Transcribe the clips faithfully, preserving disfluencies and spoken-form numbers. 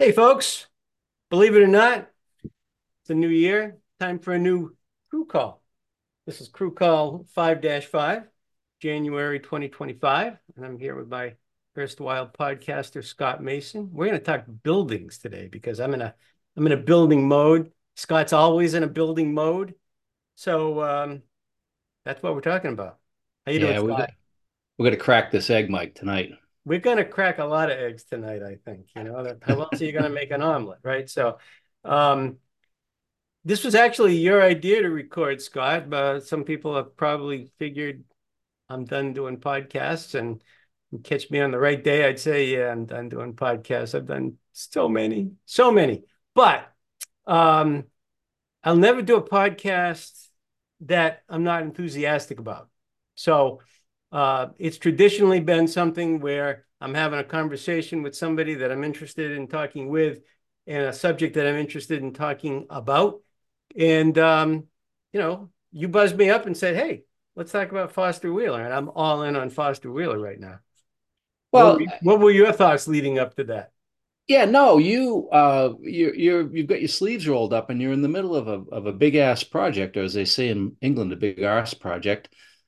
Hey, folks, believe it or not, it's a new year. Time for a new crew call. This is crew call five dash five, January twenty twenty-five. And I'm here with my erstwhile podcaster, Scott Mason. We're going to talk buildings today because I'm in a I'm in a building mode. Scott's always in a building mode. So um, that's what we're talking about. How you doing, Yeah, we got Scott? we're gonna crack this egg, Mike, tonight. We're going to crack a lot of eggs tonight, I think. You know, that, how else are you going to make an omelet, right? So um, this was actually your idea to record, Scott. But some people have probably figured I'm done doing podcasts and catch me on the right day. I'd say, yeah, I'm done doing podcasts. I've done so many, so many. But um, I'll never do a podcast that I'm not enthusiastic about. So uh, it's traditionally been something where I'm having a conversation with somebody that I'm interested in talking with and a subject that I'm interested in talking about. And, um, you know, you buzzed me up and said, hey, let's talk about Foster Wheeler. And I'm all in on Foster Wheeler right now. What were, Well, what were your thoughts leading up to that? yeah, no, you uh you you're you've got your sleeves rolled up and you're in the middle of a of a big ass project, or as they say in England, a big ass project.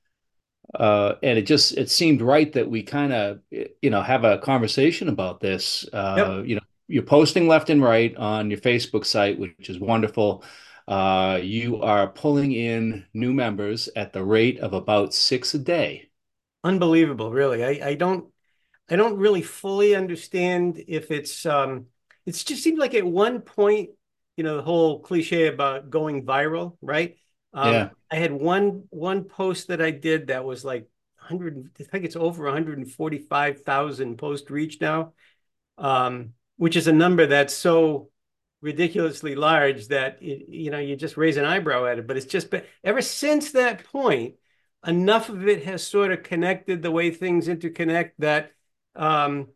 Uh, and it just it seemed right that we kind of you know have a conversation about this. Yep. Uh, you know, you're posting left and right on your Facebook site, which is wonderful. Uh, you are pulling in new members at the rate of about six a day. Unbelievable, really. I, I don't I don't really fully understand if it's um it's just seemed like at one point, you know, the whole cliche about going viral, right? Um, Yeah. I had one one post that I did that was like one hundred, I think it's over one hundred forty-five thousand post reach now, um, which is a number that's so ridiculously large that it, you know, you just raise an eyebrow at it. But it's just been ever since that point, enough of it has sort of connected the way things interconnect that um,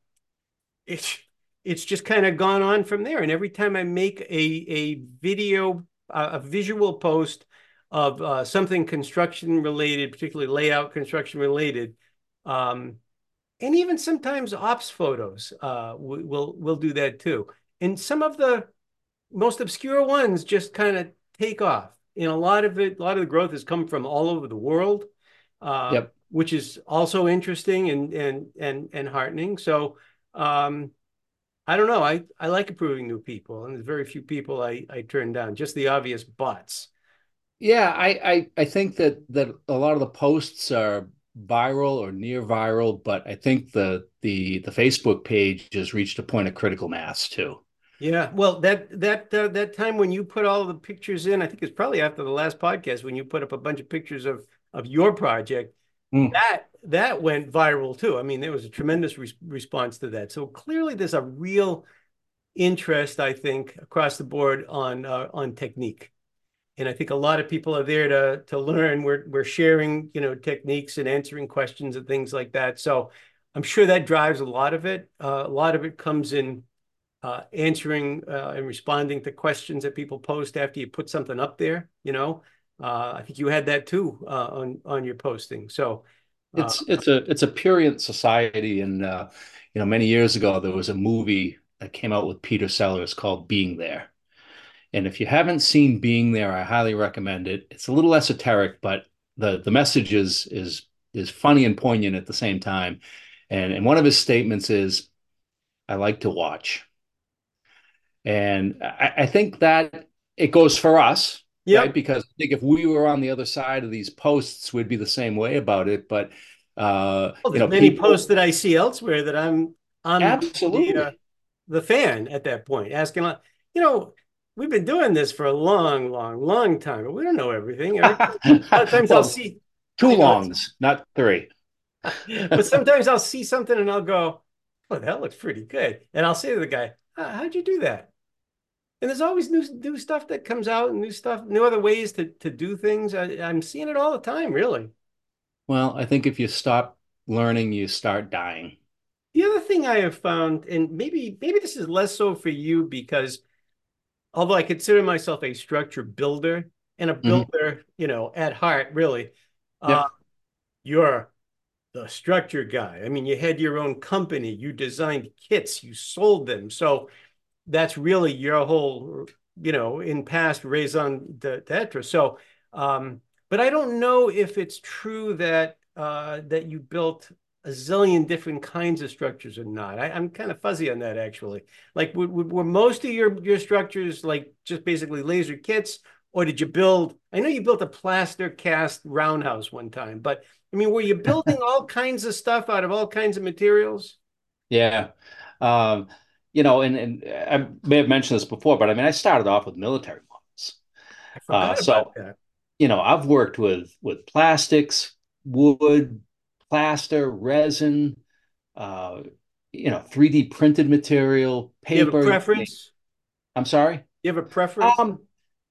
it's it's just kind of gone on from there. And every time I make a a video, uh, a visual post of uh, something construction related, particularly layout construction related, um, and even sometimes ops photos, uh, we'll we'll do that too. And some of the most obscure ones just kind of take off. And a lot of it, a lot of the growth has come from all over the world, uh, Yep. which is also interesting and and and and heartening. So um, I don't know. I I like approving new people, and there's very few people I I turn down. Just the obvious bots. Yeah, I, I I think that that a lot of the posts are viral or near viral, but I think the the the Facebook page has reached a point of critical mass too. Yeah, well, that that uh, that time when you put all of the pictures in, I think it's probably after the last podcast when you put up a bunch of pictures of of your project. Mm. That that went viral too. I mean, there was a tremendous re response to that. So clearly, there's a real interest, I think, across the board on uh, on technique. And I think a lot of people are there to to learn. We're we're sharing, you know, techniques and answering questions and things like that. So I'm sure that drives a lot of it. Uh, a lot of it comes in uh, answering uh, and responding to questions that people post after you put something up there. You know, uh, I think you had that too uh, on on your posting. So uh, It's it's a it's a purient society, and uh, you know, many years ago there was a movie that came out with Peter Sellers called Being There. And if you haven't seen Being There, I highly recommend it. It's a little esoteric, but the the message is is is funny and poignant at the same time. And and one of his statements is, "I like to watch." And I, I think that it goes for us, right? yep. Because I think if we were on the other side of these posts, we'd be the same way about it. But uh, Well, you there's know, many posts people that I see elsewhere that I'm I'm the uh, absolutely. the fan at that point, asking, like, you know, we've been doing this for a long, long, long time, but we don't know everything. Every a lot of times I'll Well, see, two you know, it's, longs, not three. but sometimes I'll see something and I'll go, "Oh, that looks pretty good," and I'll say to the guy, "Ah, how'd you do that?" And there's always new new stuff that comes out and new stuff, new other ways to to do things. I, I'm seeing it all the time, really. Well, I think if you stop learning, you start dying. The other thing I have found, and maybe maybe this is less so for you because although I consider myself a structure builder and a Mhm. builder, you know, at heart, really, uh, Yep. you're the structure guy. I mean, you had your own company, you designed kits, you sold them. So that's really your whole, you know, in past raison d'etre. So, um, but I don't know if it's true that uh, that you built a zillion different kinds of structures or not. I, I'm kind of fuzzy on that actually. Like, were, were most of your your structures like just basically laser kits, or did you build? I know you built a plaster cast roundhouse one time, but I mean, were you building all kinds of stuff out of all kinds of materials? Yeah. Um, you know, and, and I may have mentioned this before, but I mean, I started off with military models. I Uh, forgot about so, that. you know, I've worked with with plastics, wood, plaster, resin, uh, you know, three D printed material, You have a paper. You name- preference? I'm sorry. You have a preference? Um,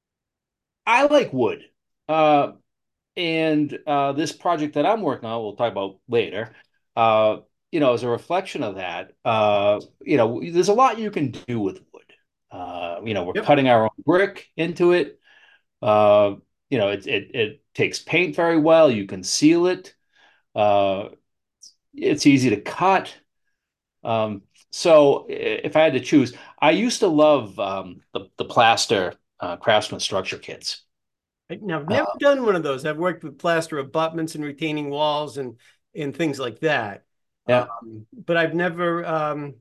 I like wood. Uh, and uh, this project that I'm working on, we'll talk about later, uh, you know, as a reflection of that, uh, you know, there's a lot you can do with wood. Uh, you know, we're Yep. cutting our own brick into it. Uh, you know, it, it it takes paint very well. You can seal it. Uh, it's easy to cut. Um, so if I had to choose, I used to love um, the the plaster uh, Craftsman structure kits. Now, I've never Uh, done one of those. I've worked with plaster abutments and retaining walls and and things like that. yeah. Um, but I've never, um,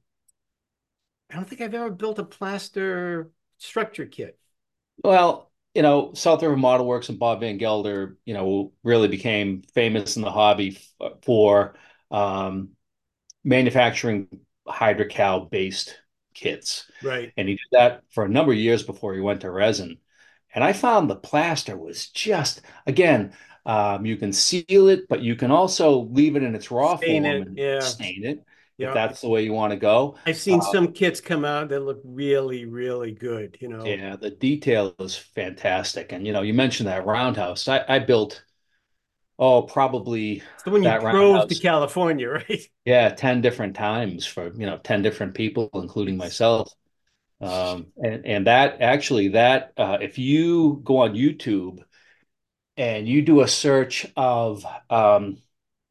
I don't think I've ever built a plaster structure kit. Well, you know, South River Model Works and Bob Van Gelder, you know, really became famous in the hobby f- for um, manufacturing hydrocal based kits. Right. And he did that for a number of years before he went to resin. And I found the plaster was just, again, um, you can seal it, but you can also leave it in its raw Stain form it. and Yeah. stain it if Yeah. that's the way you want to go. I've seen Uh, some kits come out that look really, really good, you know. yeah, the detail is fantastic. And, you know, you mentioned that roundhouse. I, I built, oh, probably It's the one you that drove to roundhouse, California, right? yeah, ten different times for, you know, ten different people, including It's, myself. Um, and, and that actually, that, uh, if you go on YouTube and you do a search of um,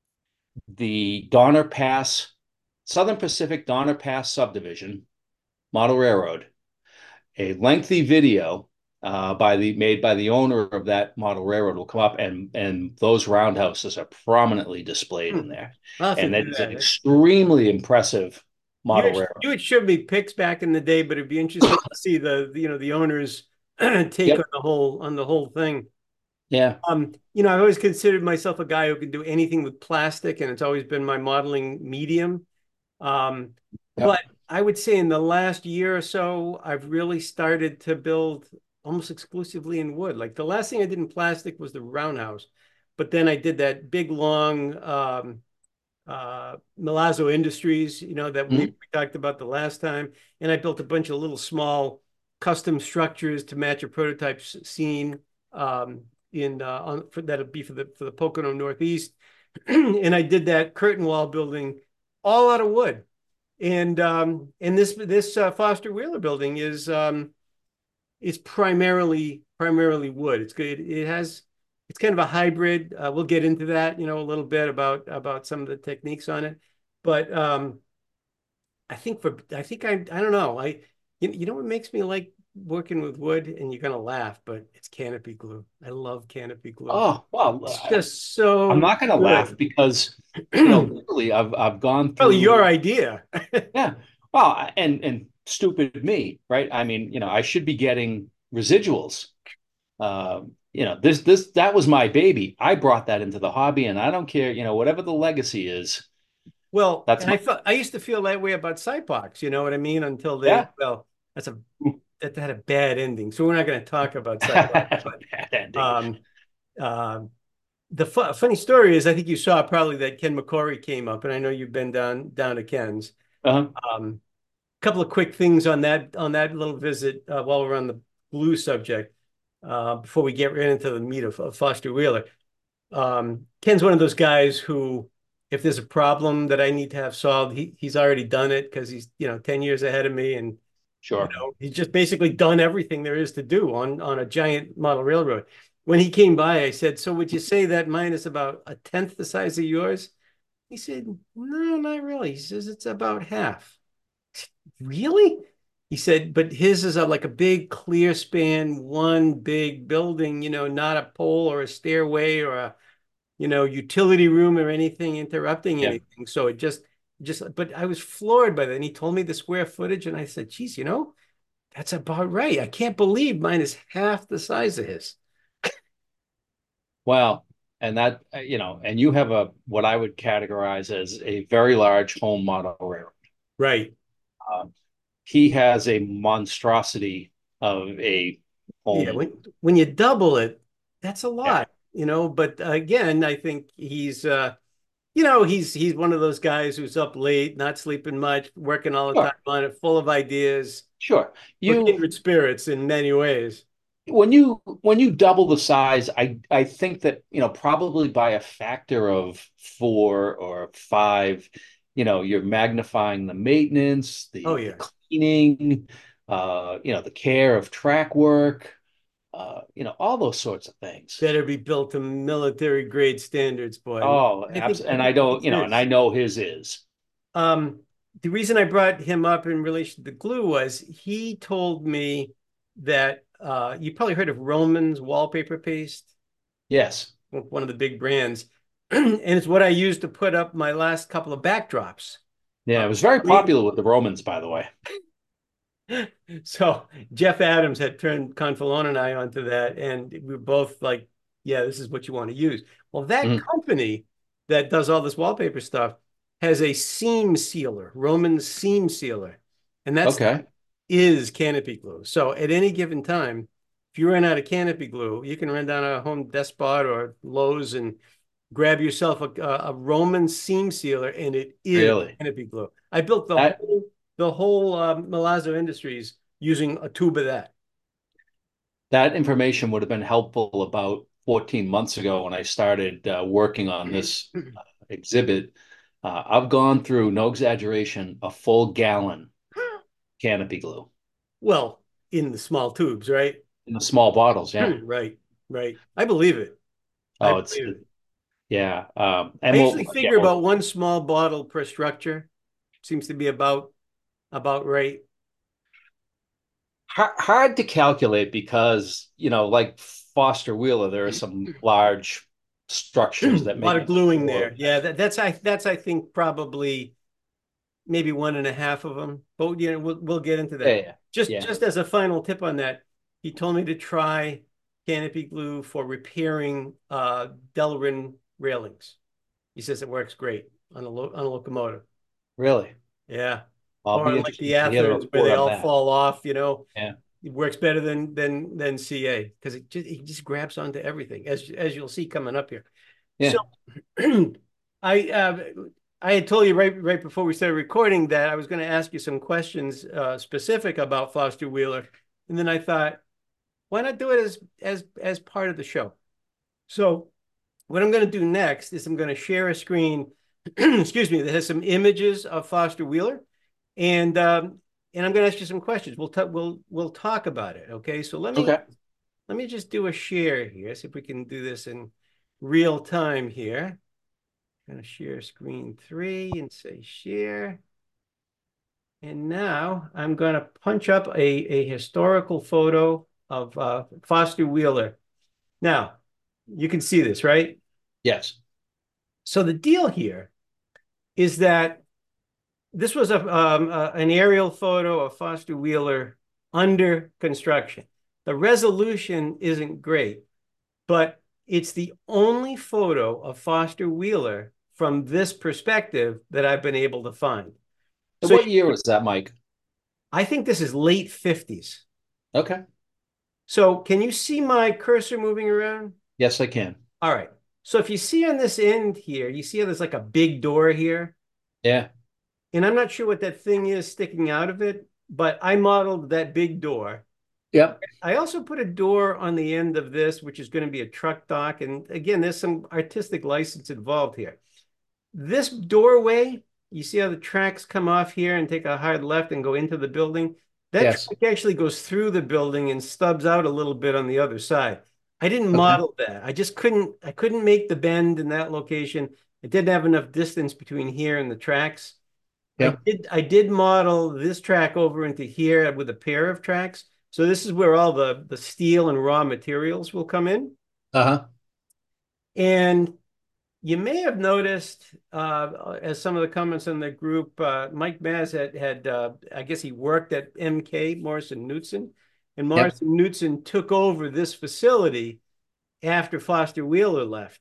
the Donner Pass, Southern Pacific Donner Pass subdivision, Model Railroad, a lengthy video uh, by the made by the owner of that model railroad will come up, and and those roundhouses are prominently displayed hmm. in there, I'll have to and that do is an that. extremely impressive You model had, railroad. you had showed me pics back in the day, but it'd be interesting to see the, the, you know, the owner's take on Yep. the whole on the whole thing. Yeah. Um, you know, I've always considered myself a guy who can do anything with plastic, and it's always been my modeling medium. Um, but Yep. I would say in the last year or so, I've really started to build almost exclusively in wood. Like the last thing I did in plastic was the roundhouse, but then I did that big long um, uh, Milazzo Industries, you know, that maybe Mhm. we talked about the last time. And I built a bunch of little small custom structures to match a prototype scene um, in uh, on for that'll be for the for the Pocono Northeast. And I did that curtain wall building all out of wood. And um, and this this uh, Foster Wheeler building is um, is primarily primarily wood. It's good. It has it's kind of a hybrid. Uh, we'll get into that, you know, a little bit about about some of the techniques on it. But um, I think for I think I I don't know. I you, you know what makes me like working with wood, and you're gonna laugh, but it's canopy glue. I love canopy glue. Oh, well, It's I, just I'm so not going to laugh good. because, you know, literally, I've I've gone Probably your through, idea. yeah. Well, and and stupid me, right? I mean, you know, I should be getting residuals. Um, you know, this this that was my baby. I brought that into the hobby, and I don't care, you know, whatever the legacy is, Well, that's and I my felt I used to feel that way about Cypox, you know what I mean? Until they, yeah. well, that's a that had a bad ending. So we're not going to talk about Cypox. But Bad ending. um, um, the fu funny story is, I think you saw probably that Ken McCory came up, and I know you've been down down to Ken's. Uh-huh. Um, couple of quick things on that on that little visit uh, while we're on the blue subject uh, before we get right into the meat of, of Foster Wheeler. Um, Ken's one of those guys who, if there's a problem that I need to have solved, he he's already done it because he's, you know, ten years ahead of me. And, you Sure. know, he's just basically done everything there is to do on, on a giant model railroad. When he came by, I said, so would you say that mine is about a tenth the size of yours? He said, no, not really. He says, it's about half. Really? He said, but his is a, like a big clear span, one big building, you know, not a pole or a stairway or a, you know, utility room or anything interrupting Yeah. anything. So it just, just, but I was floored by that. And he told me the square footage, and I said, geez, you know, that's about right. I can't believe mine is half the size of his. Well, and that, uh, you know, and you have a what I would categorize as a very large home model railroad. Right. Um, he has a monstrosity of a Yeah. home. When when you double it, that's a Yeah. lot, you know. But again, I think he's uh you know, he's he's one of those guys who's up late, not sleeping much, working all the time Sure. on it, full of ideas. Sure. We're You kindred spirits in many ways. when you when you double the size, I I think that, you know, probably by a factor of four or five, you know, you're magnifying the maintenance, Oh the the yeah. cleaning, uh, you know, the care of track work, uh, you know, all those sorts of things. Better be built to military grade standards, boy. Oh, I think absolutely. I And I think don't, this you know, and I is. know his is. Um, the reason I brought him up in relation to glue was he told me that uh, you probably heard of Roman's wallpaper paste, Yes. one of the big brands, and it's what I used to put up my last couple of backdrops. Yeah, Uh, it was very green. popular with the Romans, by the way. So Jeff Adams had turned Confalone and I onto that, and we were both like, "Yeah, this is what you want to use." Well, that Mhm. company that does all this wallpaper stuff has a seam sealer, Roman seam sealer, and that stuff Okay. is canopy glue. So at any given time, if you run out of canopy glue, you can run down a Home Depot or Lowe's and grab yourself a, a Roman seam sealer, and it is Really? canopy glue. I built the That whole the whole um, Milazzo Industries using a tube of that. that information would have been helpful about fourteen months ago when I started uh, working on this uh, exhibit. Uh, I've gone through, no exaggeration, a full gallon canopy glue Well, in the small tubes, right? in the small bottles. Yeah. Right, right. I believe it. I Oh, it's believe it, it. yeah. Um, I and usually we'll yeah, figure well, about one small bottle per structure. Seems to be about about right. hard, hard to calculate because, you know, like Foster Wheeler, there are some large structures A that lot make of up gluing more of there. Yeah, that. that, that's I that's I think probably maybe one and a half of them. But you know, we'll we'll get into Yeah, that. yeah, Just yeah. just as a final tip on that, he told me to try canopy glue for repairing uh Delrin railings. He says it works great on a lo on a locomotive. Really. Yeah. I'll Or be on like the interested to hear the Atherns where report they on all that. fall off, you know. Yeah. It works better than than than C A because it just it just grabs onto everything as as you'll see coming up here. So Yeah. I uh, I had told you right right before we started recording that I was going to ask you some questions uh, specific about Foster Wheeler, and then I thought, why not do it as as as part of the show? So what I'm going to do next is I'm going to share a screen, excuse me, that has some images of Foster Wheeler, and um, and I'm going to ask you some questions. We'll talk we'll we'll talk about it. Okay, so let me Okay. let me just do a share here. See if we can do this in real time here. I'm going to share screen three and say share. And now I'm going to punch up a, a historical photo of uh, Foster Wheeler. Now, you can see this, right? Yes. So the deal here is that this was a, um, a an aerial photo of Foster Wheeler under construction. The resolution isn't great, but it's the only photo of Foster Wheeler from this perspective that I've been able to find. And So what year was that, Mike? I think this is late fifties. Okay. So can you see my cursor moving around? Yes, I can. All right. So if you see on this end here, you see how there's like a big door here. Yeah. And I'm not sure what that thing is sticking out of it, but I modeled that big door. Yep. I also put a door on the end of this, which is going to be a truck dock. And again, there's some artistic license involved here. This doorway, you see how the tracks come off here and take a hard left and go into the building? That Yes. track actually goes through the building and stubs out a little bit on the other side. I didn't Okay. model that. I just couldn't, I couldn't make the bend in that location. It didn't have enough distance between here and the tracks. I Yep. did I did model this track over into here with a pair of tracks. So this is where all the the steel and raw materials will come in. Uh-huh. And you may have noticed, uh, as some of the comments in the group, uh, Mike Maz had had uh, I guess he worked at M K Morrison Knudsen, and Yep. Morrison Knudsen took over this facility after Foster Wheeler left.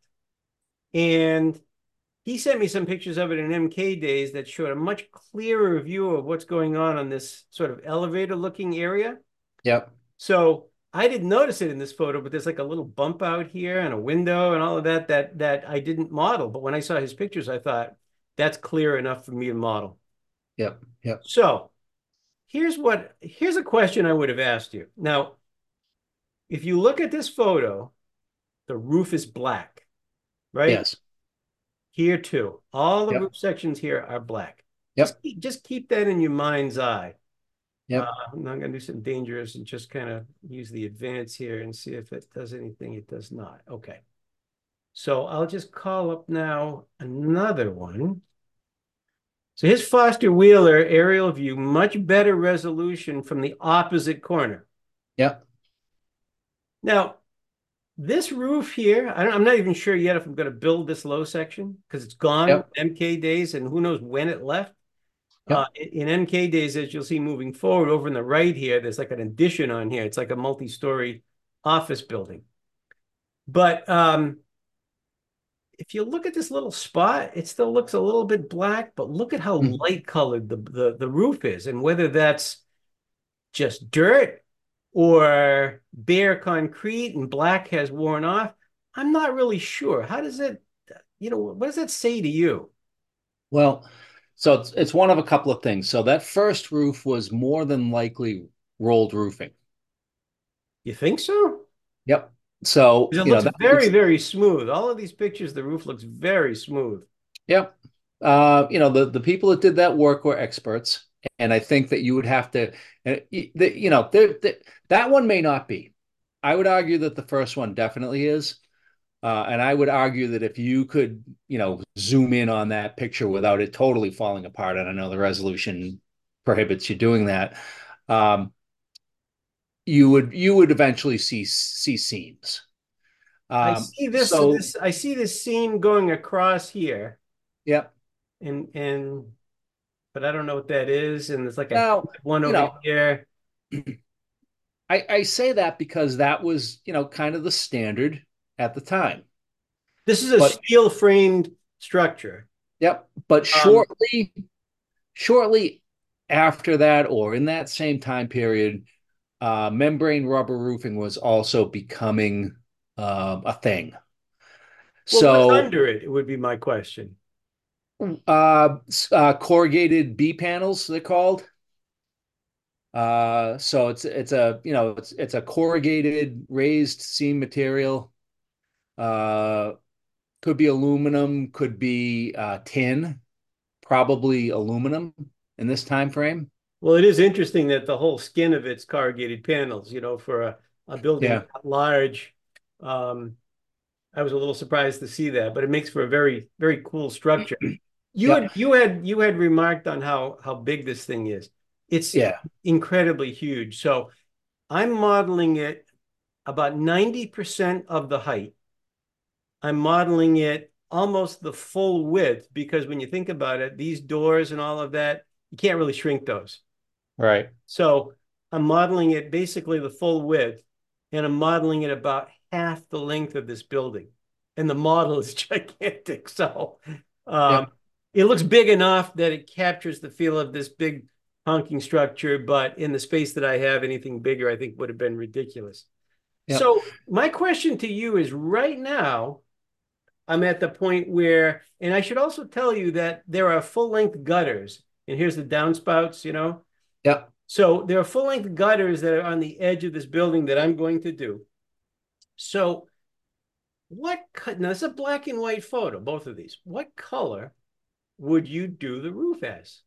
And he sent me some pictures of it in M K days that showed a much clearer view of what's going on on this sort of elevator looking area. Yep. So I didn't notice it in this photo, but there's like a little bump out here and a window and all of that that that I didn't model. But when I saw his pictures, I thought that's clear enough for me to model. Yep. Yep. So here's what here's a question I would have asked you. Now, if you look at this photo, the roof is black, right? Yes. Here too. All the Yep. roof sections here are black. Just Yep. keep, just keep that in your mind's eye. Uh, Yep. I'm going to do some dangerous and just kind of use the advance here and see if it does anything. It does not. Okay. So I'll just call up now another one. So here's Foster Wheeler aerial view, much better resolution from the opposite corner. Yep. Now, this roof here, I am not even sure yet if I'm going to build this low section because it's gone Yep. M K days and who knows when it left. Uh, Yep. in M K days, as you'll see moving forward over in the right here, there's like an addition on here. It's like a multi-story office building. But um, if you look at this little spot, it still looks a little bit black, but look at how Mm. light colored the, the, the roof is and whether that's just dirt or bare concrete and black has worn off. I'm not really sure. How does it, you know, what does that say to you? Well, so it's it's one of a couple of things. So that first roof was more than likely rolled roofing. You think so? Yep. So, Because it you know, looks that very, makes very smooth. All of these pictures, the roof looks very smooth. yep. Uh, you know, the the people that did that work were experts, and I think that you would have to, uh, y- the, you know, there, there- that one may not be. I would argue that the first one definitely is. Uh, and I would argue that if you could, you know, zoom in on that picture without it totally falling apart, and I know the resolution prohibits you doing that, um, you would you would eventually see see seams. I Um, see this, so this, I see this seam going across here, yeah. and and but I don't know what that is. And there's like a Now, one you over know, here. I, I say that because that was, you know, kind of the standard at the time. This is a But steel framed structure. yep, but Um, shortly shortly after that, or in that same time period, uh, membrane rubber roofing was also becoming um, a thing. well, what's So under it? It would be my question. uh, uh, corrugated B panels, they're called. Uh, so it's it's a you know it's it's a corrugated raised seam material. Uh, could be aluminum, could be uh, tin, probably aluminum in this time frame. Well, it is interesting that the whole skin of it's corrugated panels, you know, for a, a building Yeah, that large. Um, I was a little surprised to see that, but it makes for a very, very cool structure. You yeah, had you had you had remarked on how how big this thing is. It's yeah. incredibly huge. So I'm modeling it about ninety percent of the height. I'm modeling it almost the full width because when you think about it, these doors and all of that, you can't really shrink those. Right. So I'm modeling it basically the full width, and I'm modeling it about half the length of this building. And the model is gigantic. So um, Yep. it looks big enough that it captures the feel of this big honking structure. But in the space that I have, anything bigger, I think would have been ridiculous. Yep. So my question to you is right now, I'm at the point where, and I should also tell you that there are full length gutters. And here's the downspouts, you know. Yep. So there are full length gutters that are on the edge of this building that I'm going to do. So what, now it's a black and white photo, both of these. What color would you do the roof as?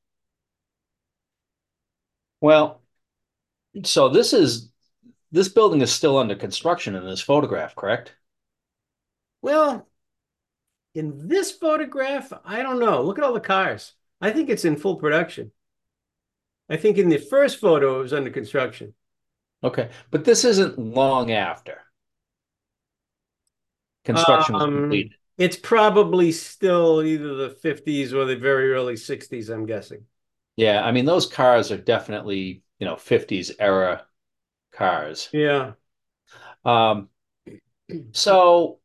Well, so this is this building is still under construction in this photograph, correct? Well, in this photograph, I don't know. Look at all the cars. I think it's in full production. I think in the first photo it was under construction. Okay, but this isn't long after construction was Um, completed. it's probably still either the fifties or the very early sixties, I'm guessing. Yeah, I mean those cars are definitely, you know, fifties era cars. Yeah. Um, so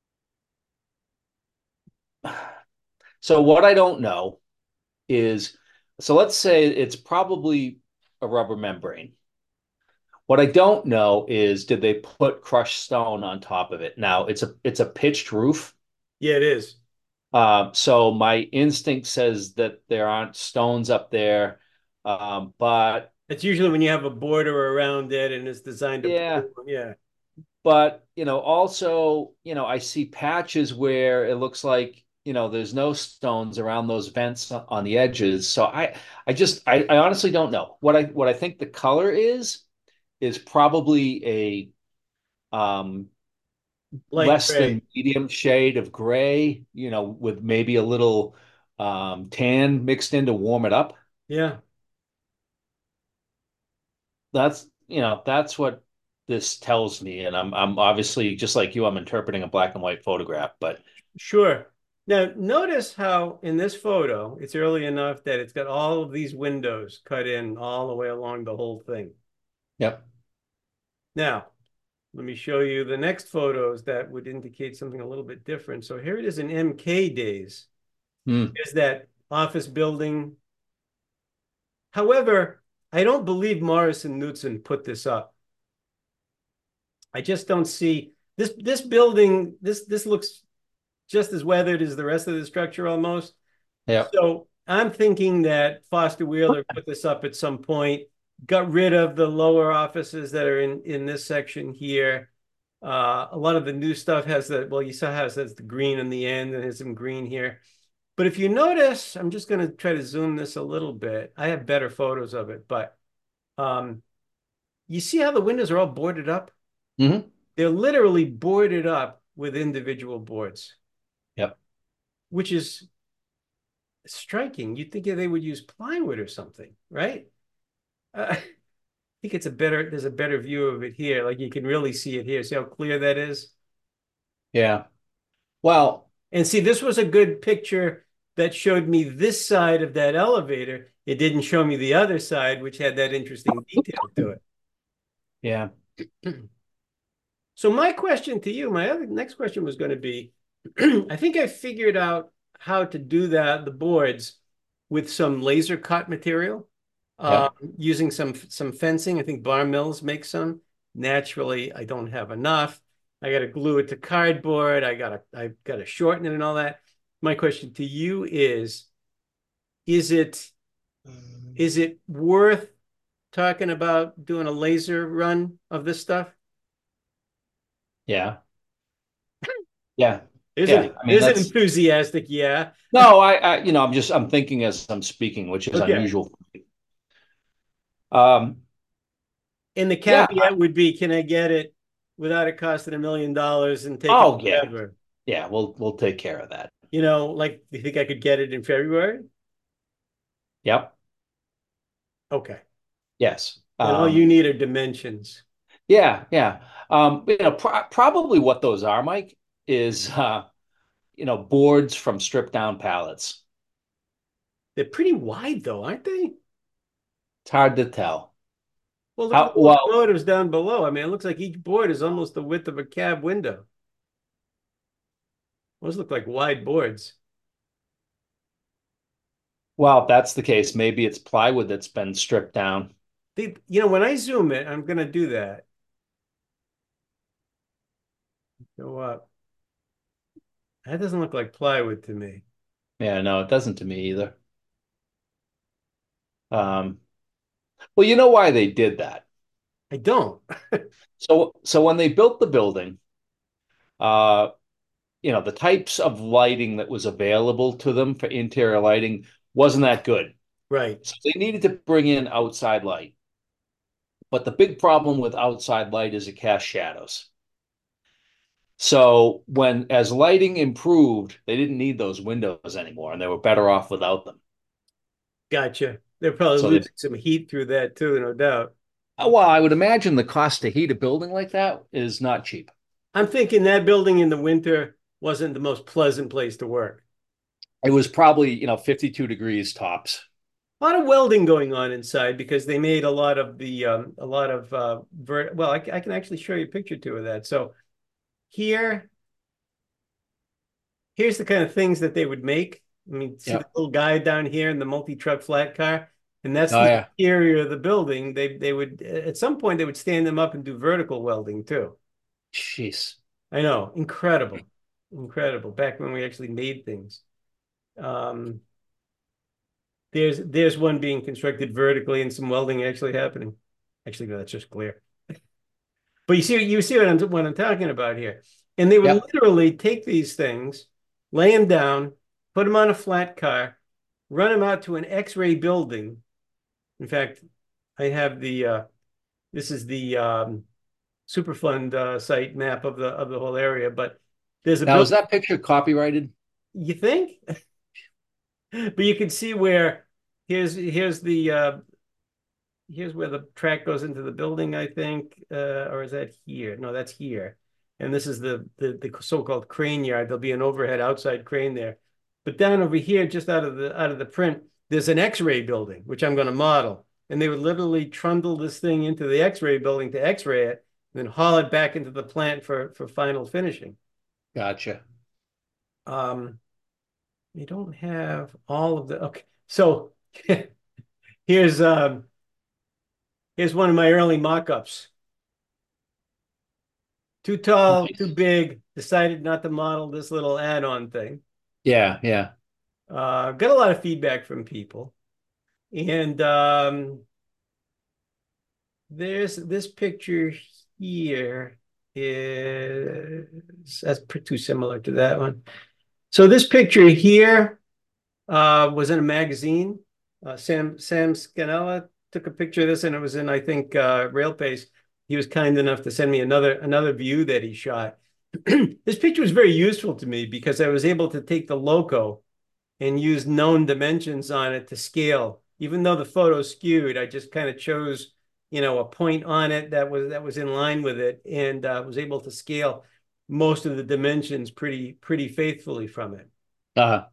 so what I don't know is, so let's say it's probably a rubber membrane. What I don't know is did they put crushed stone on top of it? Now it's a it's a pitched roof. Yeah, it is. Uh, so my instinct says that there aren't stones up there. Um, but It's usually when you have a border around it and it's designed to yeah, pull. Yeah. but you know, also, you know, I see patches where it looks like, you know, there's no stones around those vents on the edges. So I I just I, I honestly don't know. What I what I think the color is is probably a um Light less gray. than medium shade of gray, you know, with maybe a little um tan mixed in to warm it up. Yeah. That's, you know, that's what this tells me. And I'm I'm obviously just like you, I'm interpreting a black and white photograph, but Sure. Now, notice how in this photo, it's early enough that it's got all of these windows cut in all the way along the whole thing. yep. Now, let me show you the next photos that would indicate something a little bit different. So here it is in M K days. Hmm. Is that office building? However, I don't believe Morris and Knudsen put this up. I just don't see this this building. This this looks just as weathered as the rest of the structure almost. Yep. So I'm thinking that Foster Wheeler put this up at some point, got rid of the lower offices that are in in this section here. Uh, a lot of the new stuff has the, well, you saw how it says the green in the end and has some green here. But if you notice, I'm just going to try to zoom this a little bit. I have better photos of it, but um, you see how the windows are all boarded up? Hmm. They're literally boarded up with individual boards, Yep. which is striking. You'd think they would use plywood or something, right? Uh, I think it's a better, there's a better view of it here. Like you can really see it here. See how clear that is? Yeah. Well, And see, this was a good picture that showed me this side of that elevator. It didn't show me the other side, which had that interesting detail to yeah. it. So my question to you, my other next question was going to be, I think I figured out how to do that, the boards, with some laser cut material, uh, Yep. using some some fencing. I think Bar Mills makes some. Naturally, I don't have enough. I got to glue it to cardboard. I got to I got to shorten it and all that. My question to you is, is it is it worth talking about doing a laser run of this stuff? Yeah. Yeah. There's Yeah. an I mean, there's an that's enthusiastic yeah. no, I, I, you know, I'm just, I'm thinking as I'm speaking, which is Okay. unusual. Um, And the yeah. caveat would be, can I get it without it costing a million dollars and taking Oh, yeah. forever? Yeah. We'll, we'll take care of that. You know, like, do you think I could get it in February? Yep. Okay. Yes. And all Um, you need are dimensions. yeah. Yeah. Um, you know, pro probably what those are, Mike, is, uh, you know, boards from stripped down pallets. They're pretty wide though, aren't they? It's hard to tell. Well, look at How, the well, locomotives down below. I mean, it looks like each board is almost the width of a cab window. Those look like wide boards. well, if that's the case, maybe it's plywood that's been stripped down. They, you know, when I zoom it, I'm going to do that. Go up. That doesn't look like plywood to me. Yeah, no, it doesn't to me either. Um, well, you know why they did that. I don't. So, so when they built the building, uh, you know, the types of lighting that was available to them for interior lighting wasn't that good. Right. So they needed to bring in outside light. But the big problem with outside light is it casts shadows. So when as lighting improved, they didn't need those windows anymore and they were better off without them. Gotcha. They're probably So they, losing some heat through that too, no doubt. well, I would imagine the cost to heat a building like that is not cheap. I'm thinking that building in the winter wasn't the most pleasant place to work. It was probably, you know, fifty-two degrees tops. A lot of welding going on inside because they made a lot of the um, a lot of uh, vert. Well, I, I can actually show you a picture too of that. So here, here's the kind of things that they would make. I mean, see the Yep. little guy down here in the multi-truck flat car, and that's Oh the yeah. interior of the building. They they would at some point they would stand them up and do vertical welding too. Jeez. I know, incredible, incredible. Back when we actually made things. Um, there's there's one being constructed vertically and some welding actually happening. Actually, no, that's just glare. But you see, you see what I'm what I'm talking about here. And they would Yep. literally take these things, lay them down, put them on a flat car, run them out to an X-ray building. In fact, I have the uh, this is the um, Superfund uh, site map of the of the whole area. But there's a Now, is building. that picture copyrighted? You think? But you can see where here's here's the uh, here's where the track goes into the building, I think, uh, or is that here? No, that's here. And this is the the, the so-called crane yard. There'll be an overhead outside crane there. But down over here, just out of the out of the print, there's an X-ray building, which I'm going to model. And they would literally trundle this thing into the X-ray building to X-ray it, and then haul it back into the plant for for final finishing. Gotcha. Um, they don't have all of the okay. So here's um here's one of my early mock-ups. Too tall, too Nice. big, decided not to model this little add-on thing. Yeah, yeah. Uh, got a lot of feedback from people. And um, there's this picture here is that's too similar to that one. So this picture here uh, was in a magazine. Uh, Sam Sam Scannella took a picture of this, and it was in, I think, uh, Railpace. He was kind enough to send me another another view that he shot. This picture was very useful to me because I was able to take the loco and use known dimensions on it to scale. Even though the photo skewed, I just kind of chose, you know, a point on it that was that was in line with it, and uh, was able to scale most of the dimensions pretty pretty faithfully from it. Uh,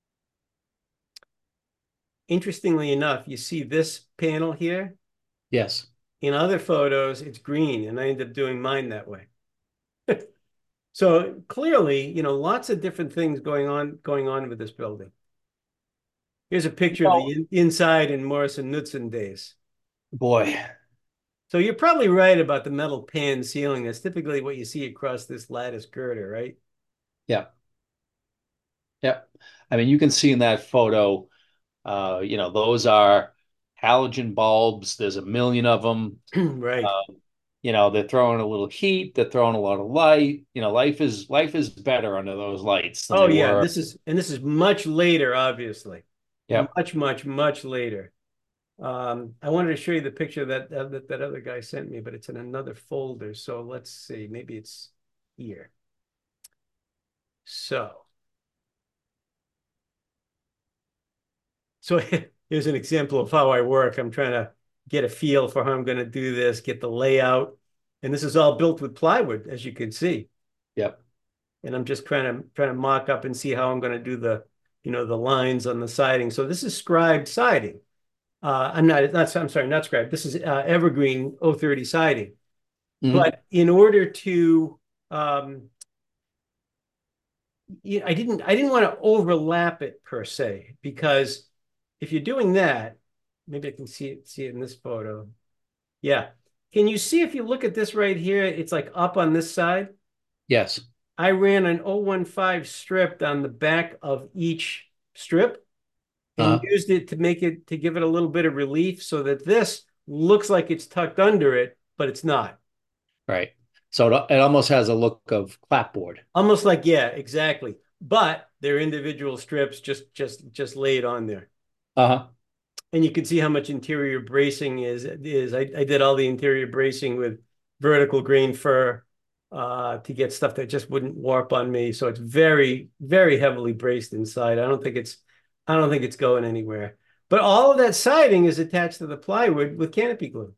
Interestingly enough, you see this panel here. yes. In other photos, it's green, and I ended up doing mine that way. So clearly, you know, lots of different things going on going on with this building. Here's a picture of the Well, in inside in Morrison Knudsen days. boy. So you're probably right about the metal pan ceiling. That's typically what you see across this lattice girder, right? Yeah, yeah. I mean, you can see in that photo, uh, you know, those are halogen bulbs. There's a million of them. Right. Uh, you know, they're throwing a little heat. They're throwing a lot of light. You know, life is life is better under those lights than Oh they yeah, were. this is and this is much later, obviously. Yep. Much, much, much later. Um, I wanted to show you the picture that, uh, that that other guy sent me, but it's in another folder. So let's see, maybe it's here. So, so here's an example of how I work. I'm trying to get a feel for how I'm going to do this, get the layout, and this is all built with plywood, as you can see. Yep. And I'm just trying to trying to mock up and see how I'm going to do the, you know, the lines on the siding. So this is scribed siding. Uh, I'm not, not, I'm sorry, not scribed. This is uh, evergreen O thirty siding. Hmm. But in order to, um, you I didn't, I didn't want to overlap it per se, because if you're doing that, maybe I can see it, see it in this photo. Yeah. Can you see if you look at this right here, it's like up on this side? Yes. I ran an oh one five strip down the back of each strip and Uh, used it to make it, to give it a little bit of relief so that this looks like it's tucked under it, but it's not. right. So it, it almost has a look of clapboard. Almost like, yeah, exactly. But they're individual strips just just just laid on there. Uh-huh. And you can see how much interior bracing is is. I, I did all the interior bracing with vertical grain fur uh, to get stuff that just wouldn't warp on me. So it's very, very heavily braced inside. I don't think it's I don't think it's going anywhere. But all of that siding is attached to the plywood with canopy glue.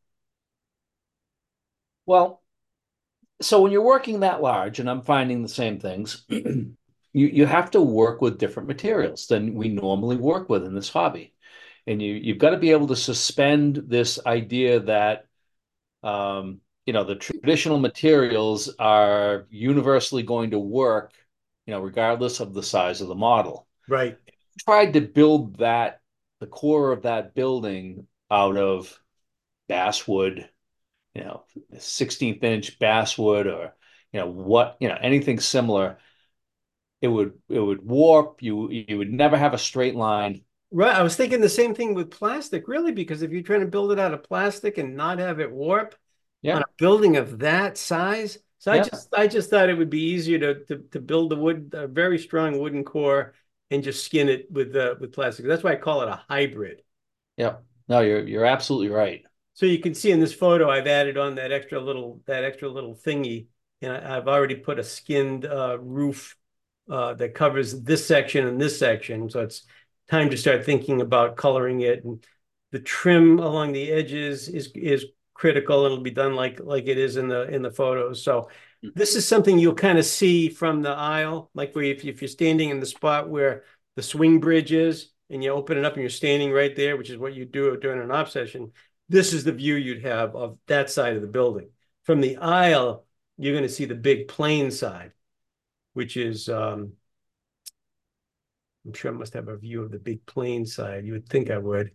Well, so when you're working that large, and I'm finding the same things, you you have to work with different materials than we normally work with in this hobby. And you you've got to be able to suspend this idea that um, you know, the traditional materials are universally going to work, you know, regardless of the size of the model. Right. Tried to build that, the core of that building out of basswood, you know, sixteenth inch basswood or, you know, what, you know, anything similar. It would, it would warp. You, you would never have a straight line. Right. I was thinking the same thing with plastic, really, because if you're trying to build it out of plastic and not have it warp on a Yeah. building of that size. So I Yeah. just I just thought it would be easier to to, to build a wood, a very strong wooden core and just skin it with uh, with plastic. That's why I call it a hybrid. Yeah. No, you're, you're absolutely right. So you can see in this photo, I've added on that extra little that extra little thingy, and I, I've already put a skinned uh, roof uh, that covers this section and this section. So it's time to start thinking about coloring it. And the trim along the edges is is critical. It'll be done like like it is in the in the photos. So this is something you'll kind of see from the aisle, like where if, if you're standing in the spot where the swing bridge is, and you open it up and you're standing right there, which is what you do during an op session. This is the view you'd have of that side of the building. From the aisle, you're going to see the big plain side, which is, um, I'm sure I must have a view of the big plain side. You would think I would.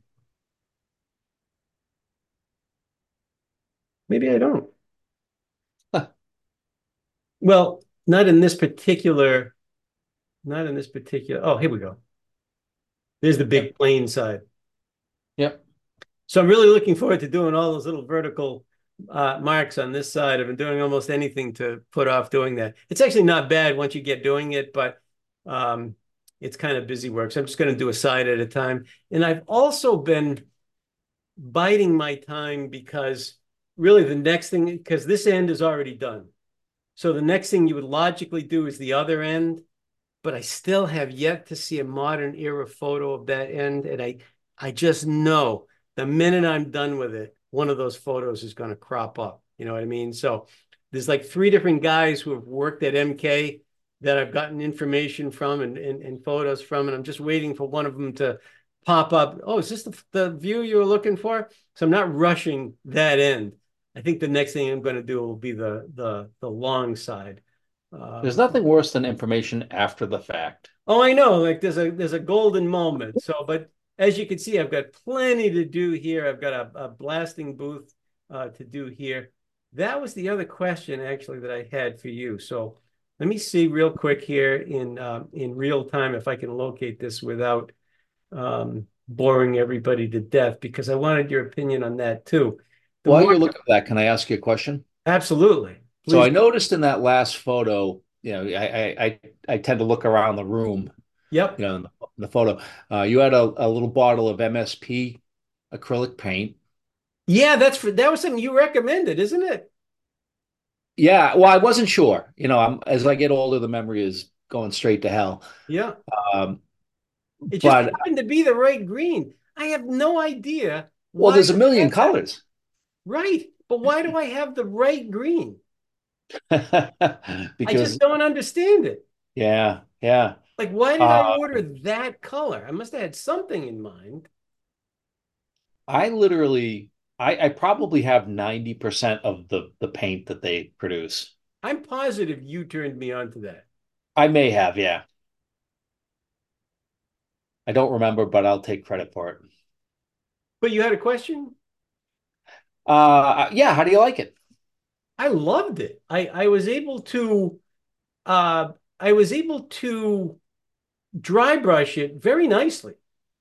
Maybe I don't. Well, not in this particular, not in this particular. Oh, here we go. There's the Yep. big plain side. Yep. So I'm really looking forward to doing all those little vertical uh, marks on this side. I've been doing almost anything to put off doing that. It's actually not bad once you get doing it, but um, it's kind of busy work. So I'm just going to do a side at a time. And I've also been biding my time because really the next thing, because this end is already done. So the next thing you would logically do is the other end, but I still have yet to see a modern era photo of that end. And I, I just know the minute I'm done with it, one of those photos is going to crop up. You know what I mean? So there's like three different guys who have worked at M K that I've gotten information from and, and, and photos from, and I'm just waiting for one of them to pop up. Oh, is this the, the view you were looking for? So I'm not rushing that end. I think the next thing I'm going to do will be the the the long side. There's Um, nothing worse than information after the fact. Oh, I know. Like there's a there's a golden moment. So, but as you can see, I've got plenty to do here. I've got a, a blasting booth uh, to do here. That was the other question actually that I had for you. So let me see real quick here in um, in real time if I can locate this without um, boring everybody to death, because I wanted your opinion on that too. The While more you're looking at that, can I ask you a question? absolutely, So please. I noticed in that last photo, you know, I I I, I tend to look around the room, Yep. you know, in the, in the photo. Uh, you had a, a little bottle of M S P acrylic paint. Yeah, that's for that was something you recommended, isn't it? Yeah, well, I wasn't sure. You know, I'm as I get older, the memory is going straight to hell. Yeah. Um, It just but happened to be the right green. I have no idea well, why there's a I million had that. colors Right. But why do I have the right green? I just because don't understand it. yeah, yeah. Like, why did I Uh, order that color? I must have had something in mind. I literally, I, I probably have ninety percent of the the paint that they produce. I'm positive you turned me on to that. I may have, yeah. I don't remember, but I'll take credit for it. But you had a question? Uh, yeah. How do you like it? I loved it. I I was able to uh I was able to dry brush it very nicely.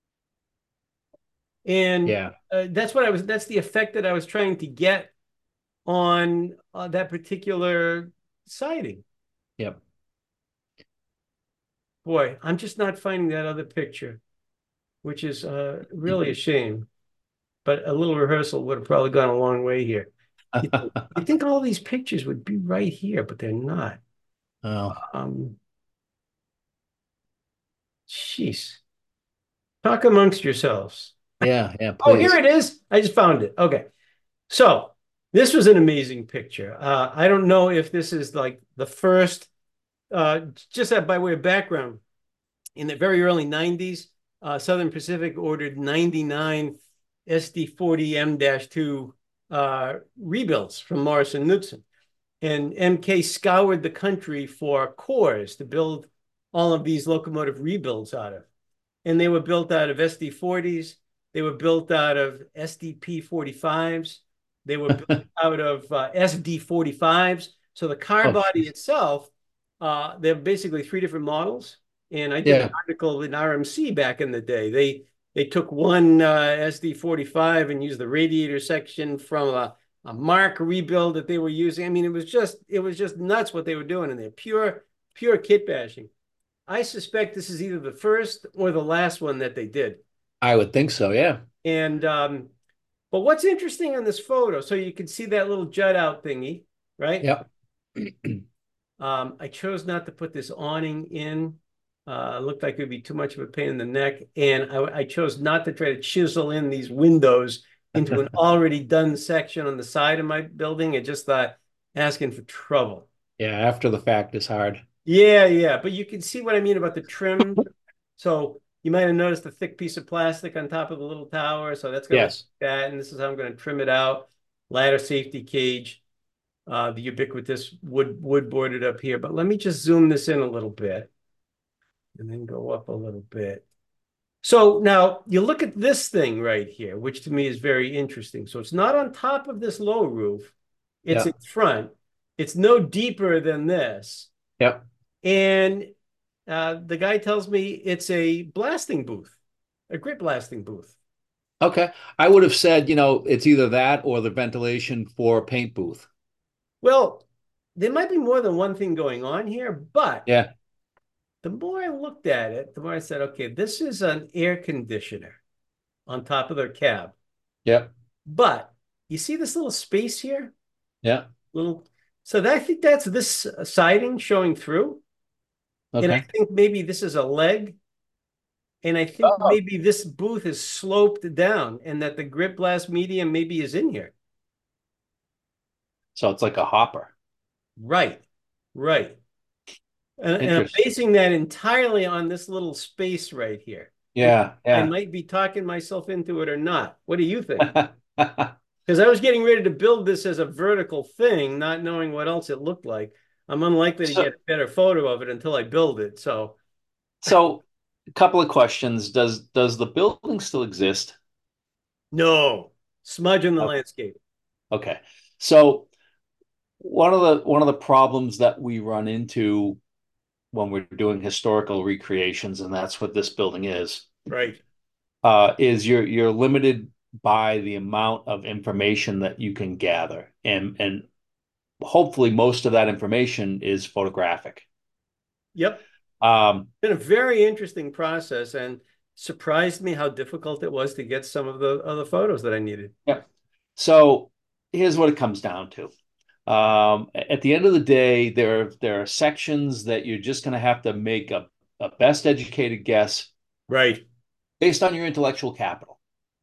And Yeah. uh, that's what I was that's the effect that I was trying to get on uh, that particular siding. Yep. Boy, I'm just not finding that other picture, which is uh, really a shame. But a little rehearsal would have probably gone a long way here. You think, you think all these pictures would be right here, but they're not. Oh, Um, Jeez. Talk amongst yourselves. Yeah, yeah, Oh, here please. it is. I just found it. Okay. So this was an amazing picture. Uh, I don't know if this is like the first, uh, just by way of background, in the very early nineties, uh, Southern Pacific ordered ninety-nine S D forty M two uh, rebuilds from Morrison Knudsen. And M K scoured the country for cores to build all of these locomotive rebuilds out of. And they were built out of S D forties. They were built out of S D P forty-fives. They were built out of uh, S D forty-fives. So the car Oh, body jeez. itself, uh, they're basically three different models. And I did an Yeah. article in R M C back in the day. They they took one uh, S D forty-five and used the radiator section from a, a Mark rebuild that they were using. I mean, it was just it was just nuts what they were doing in there. Pure pure kit bashing. I suspect this is either the first or the last one that they did. I would think so. Yeah. And um, but what's interesting on this photo, so you can see that little jut out thingy, right? Yep. Um, I chose not to put this awning in. Uh, it looked like it would be too much of a pain in the neck. And I, I chose not to try to chisel in these windows into an already done section on the side of my building. I just thought asking for trouble. Yeah, after the fact is hard. Yeah, yeah. But you can see what I mean about the trim. So you might have noticed a thick piece of plastic on top of the little tower. So that's going to look Yes. like that. And this is how I'm going to trim it out. Ladder safety cage, uh, the ubiquitous wood wood boarded up here. But let me just zoom this in a little bit and then go up a little bit. So now you look at this thing right here, which to me is very interesting. So it's not on top of this low roof. It's in Yep. front. It's no deeper than this. Yep. And uh, the guy tells me it's a blasting booth, a grit blasting booth. Okay. I would have said, you know, it's either that or the ventilation for a paint booth. Well, there might be more than one thing going on here, but Yeah. the more I looked at it, the more I said, okay, this is an air conditioner on top of their cab. Yep. But you see this little space here? Yeah. Little. So that, I think that's this siding showing through. And I Okay. think maybe this is a leg. And I think Oh, maybe this booth is sloped down and that the grit blast medium maybe is in here. so it's like a hopper. Right, right. And, and I'm Interesting. basing that entirely on this little space right here, which Yeah. I Yeah. might be talking myself into it or not. What do you think? Because I was getting ready to build this as a vertical thing, not knowing what else it looked like. I'm unlikely to get So, a better photo of it until I build it. So, so a couple of questions. Does does the building still exist? no, smudge in the Oh, landscape. okay. So one of the one of the problems that we run into when we're doing historical recreations, and that's what this building is, Right. uh, is you're you're limited by the amount of information that you can gather, and and hopefully most of that information is photographic. Yep. Um, Been a very interesting process and surprised me how difficult it was to get some of the other photos that I needed. yeah. So here's what it comes down to. Um, at the end of the day, there there are sections that you're just going to have to make a, a best educated guess Right. based on your intellectual capital.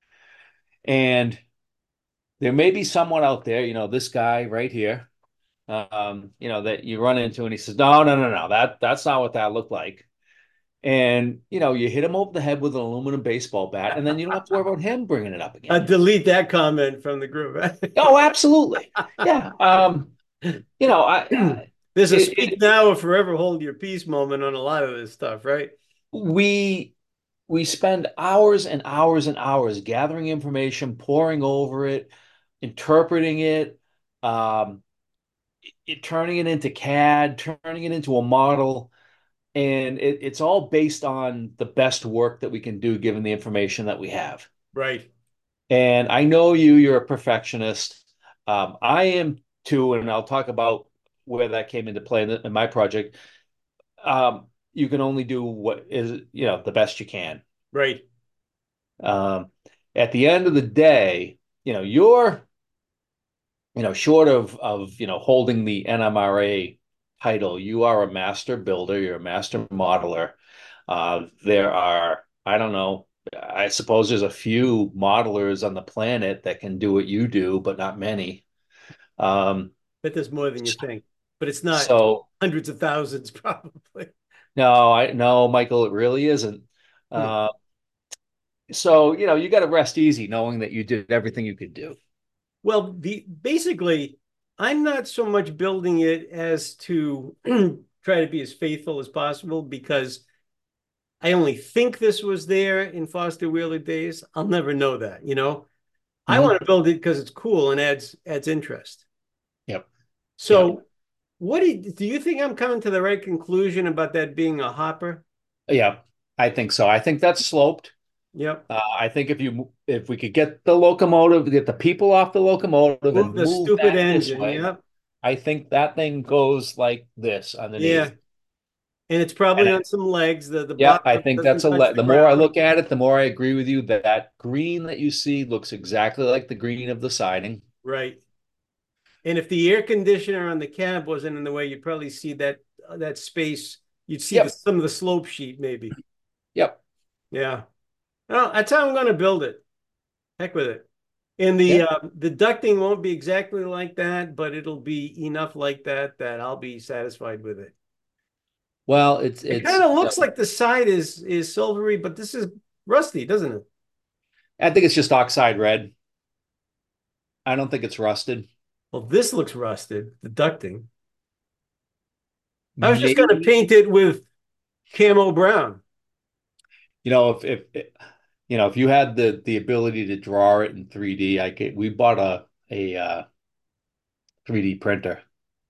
And there may be someone out there, you know, this guy right here, um, you know, that you run into and he says, no, no, no, no, that that's not what that looked like. And, you know, you hit him over the head with an aluminum baseball bat, and then you don't have to worry about him bringing it up Uh, again. delete that comment from the group. Oh, absolutely. Yeah. Um, you know, I, I There's a it, speak it, now or forever hold your peace moment on a lot of this stuff, right? we we spend hours and hours and hours gathering information, poring over it, interpreting it, um, it, turning it into C A D, turning it into a model, and it, it's all based on the best work that we can do given the information that we have. Right. And I know you, you're a perfectionist. Um, I am too, and I'll talk about where that came into play in, the, in my project. Um, you can only do what is, you know, the best you can. Right. Um, at the end of the day, you know, you're, you know, short of of, you know, holding the N M R A title, you are a master builder, you're a master modeler. Uh, there are, I don't know, I suppose there's a few modelers on the planet that can do what you do, but not many. Um, Bet there's more than you think, but it's not so hundreds of thousands probably. no, I no, Michael, it really isn't. Hmm. Uh, so you know, you got to rest easy knowing that you did everything you could do. Well, the basically, I'm not so much building it as to try to be as faithful as possible because I only think this was there in Foster Wheeler days. I'll never know that, you know. I Hmm. want to build it because it's cool and adds adds interest. Yep. Yep. So, what do you, do you think I'm coming to the right conclusion about that being a hopper? Yeah, I think so. I think that's sloped. Yep. Uh, I think if you if we could get the locomotive, get the people off the locomotive Move and the move stupid that this engine. way, Yep. I think that thing goes like this Yeah. underneath. And it's And probably I, on some legs. The the yeah, I bottom think that's doesn't a touch le the the more I ground. look at it, the more I agree with you that that green that you see looks exactly like the green of the siding. Right. And if the air conditioner on the cab wasn't in the way, you'd probably see that uh, that space. You'd see the Yep. some of the slope sheet, maybe. Yep. Yeah. Well, that's how I'm going to build it. Heck with it. And the Yeah. uh, the ducting won't be exactly like that, but it'll be enough like that that I'll be satisfied with it. Well, it's It it's kind of you looks know, like the side is is silvery, but this is rusty, doesn't it? I think it's just oxide red. I don't think it's rusted. Well, this looks rusted, the ducting. I was just going to Maybe, paint it with camo brown. you know, if if you know, if you had the the ability to draw it in three D, I could we bought a a uh, three D printer a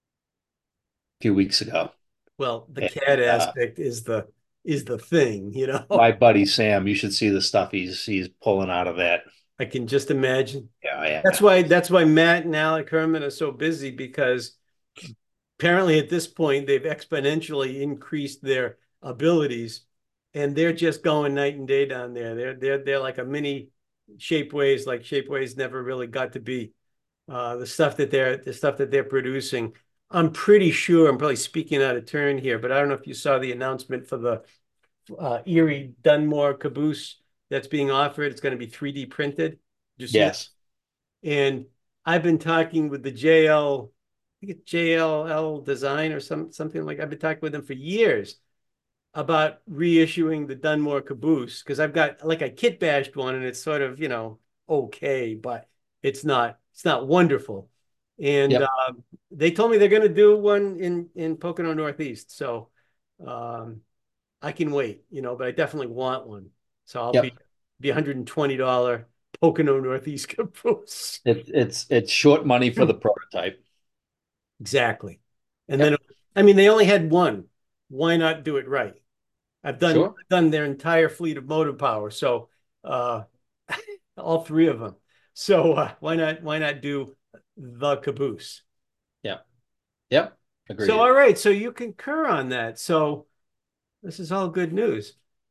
few weeks ago. Well, the And cat uh, aspect is the is the thing, you know. my buddy Sam, you should see the stuff he's he's pulling out of that. I can just imagine. Yeah, That's yeah. why that's why Matt and Alec Herman are so busy because apparently at this point they've exponentially increased their abilities and they're just going night and day down there. They're they're they're like a mini Shapeways, like Shapeways never really got to be. Uh, the stuff that they're the stuff that they're producing. I'm pretty sure I'm probably speaking out of turn here, but I don't know if you saw the announcement for the uh, Erie Dunmore caboose that's being offered. It's going to be three D printed. Did you see that? Yes. And I've been talking with the J L, I think it's J L L Design or some something like. I've been talking with them for years about reissuing the Dunmore caboose because I've got like a kit bashed one and it's sort of you know okay, but it's not it's not wonderful. And Yep. uh, they told me they're going to do one in in Pocono Northeast, so um, I can wait, you know, but I definitely want one. So I'll be Yep. be one hundred twenty dollars Pocono Northeast caboose. It's it's it's short money for the prototype. Exactly. And then, Yep. I mean, they only had one. Why not do it right? I've done Sure. I've done their entire fleet of motor power, so uh, all three of them. So uh, why not why not do the caboose? Yep. Yep. So all Agreed. right, so you concur on that. So this is all good news.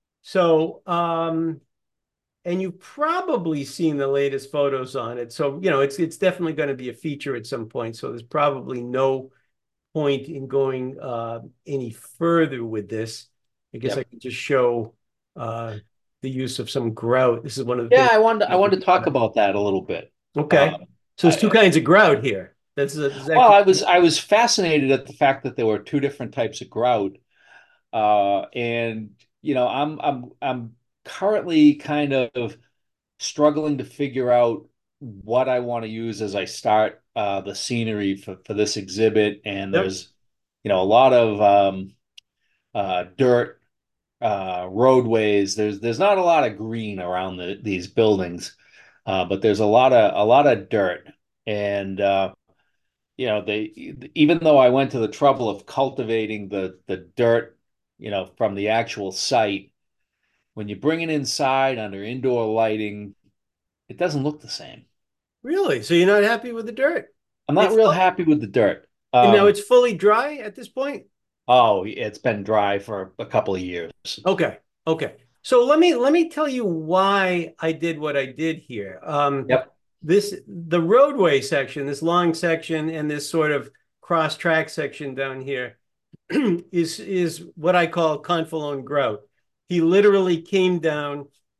So um, and you've probably seen the latest photos on it. So you know it's it's definitely going to be a feature at some point. So there's probably no point in going uh, any further with this. I guess I Yep. could just show uh, the use of some grout. This is one of the Yeah, things. I wanted I wanted to talk about that a little bit. Uh, Okay. So there's two I, kinds of grout here. That's, a, that's well, actually I was I was fascinated at the fact that there were two different types of grout. Uh, and you know, I'm I'm I'm currently kind of struggling to figure out what I want to use as I start uh, the scenery for, for this exhibit. And yep. there's, you know, a lot of um, uh, dirt, uh, roadways. There's there's not a lot of green around the, these buildings, uh, but there's a lot of a lot of dirt. And uh, you know, they even though I went to the trouble of cultivating the the dirt, you know, from the actual site, when you bring it inside under indoor lighting, it doesn't look the same. Really? So you're not happy with the dirt? I'm not It's real happy with the dirt. and now Um, it's fully dry at this point? oh, it's been dry for a couple of years. Okay. Okay. So let me let me tell you why I did what I did here. Um, Yep. this the roadway section, this long section, and this sort of cross track section down here is is what I call confalone grout. He literally came down,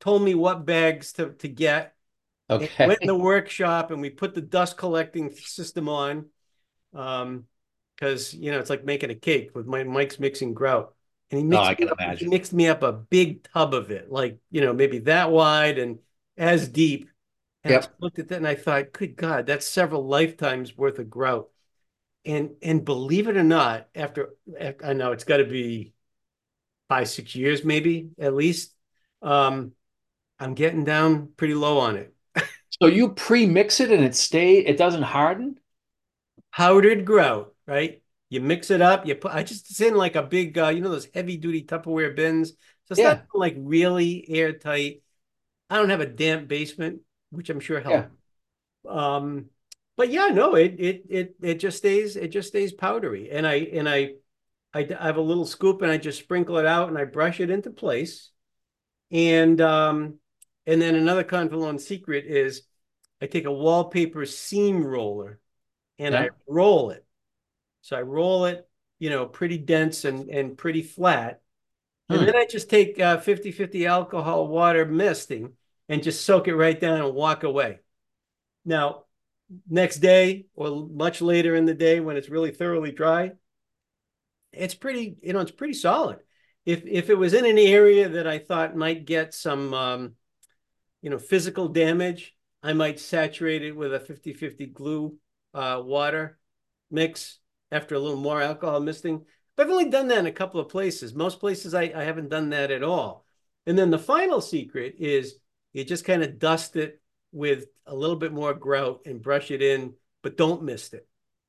told me what bags to, to get. And went in the Okay. workshop and we put the dust collecting system on. Um, because you know it's like making a cake with my Mike's mixing grout. And he Oh, mixed I me can up, he imagine. mixed me up a big tub of it, like you know, maybe that wide and as deep. And I just Yep. looked at that and I thought, good God, that's several lifetimes worth of grout. And and believe it or not, after I know it's got to be five, six years, maybe at least. Um, I'm getting down pretty low on it. So you pre-mix it and it stay, it doesn't harden? Powdered grout, right? You mix it up. You put. I just it's in like a big, uh, you know, those heavy duty Tupperware bins. So it's not Yeah. like really airtight. I don't have a damp basement, which I'm sure Yeah. helps. Um, but yeah, no, it it it it just stays it just stays powdery. And I and I I, I have a little scoop and I just sprinkle it out and I brush it into place. And um, and then another Confalon secret is I take a wallpaper seam roller and I Yeah. roll it. So I roll it, you know, pretty dense and, and pretty flat. And then Hmm. I just take uh, fifty fifty alcohol water misting and just soak it right down and walk away. Now, next day or much later in the day when it's really thoroughly dry, it's pretty, you know, it's pretty solid. If if it was in an area that I thought might get some um, you know, physical damage, I might saturate it with a fifty fifty glue uh, water mix after a little more alcohol misting. But I've only done that in a couple of places. Most places I, I haven't done that at all. And then the final secret is you just kind of dust it with a little bit more grout and brush it in, but don't mist it.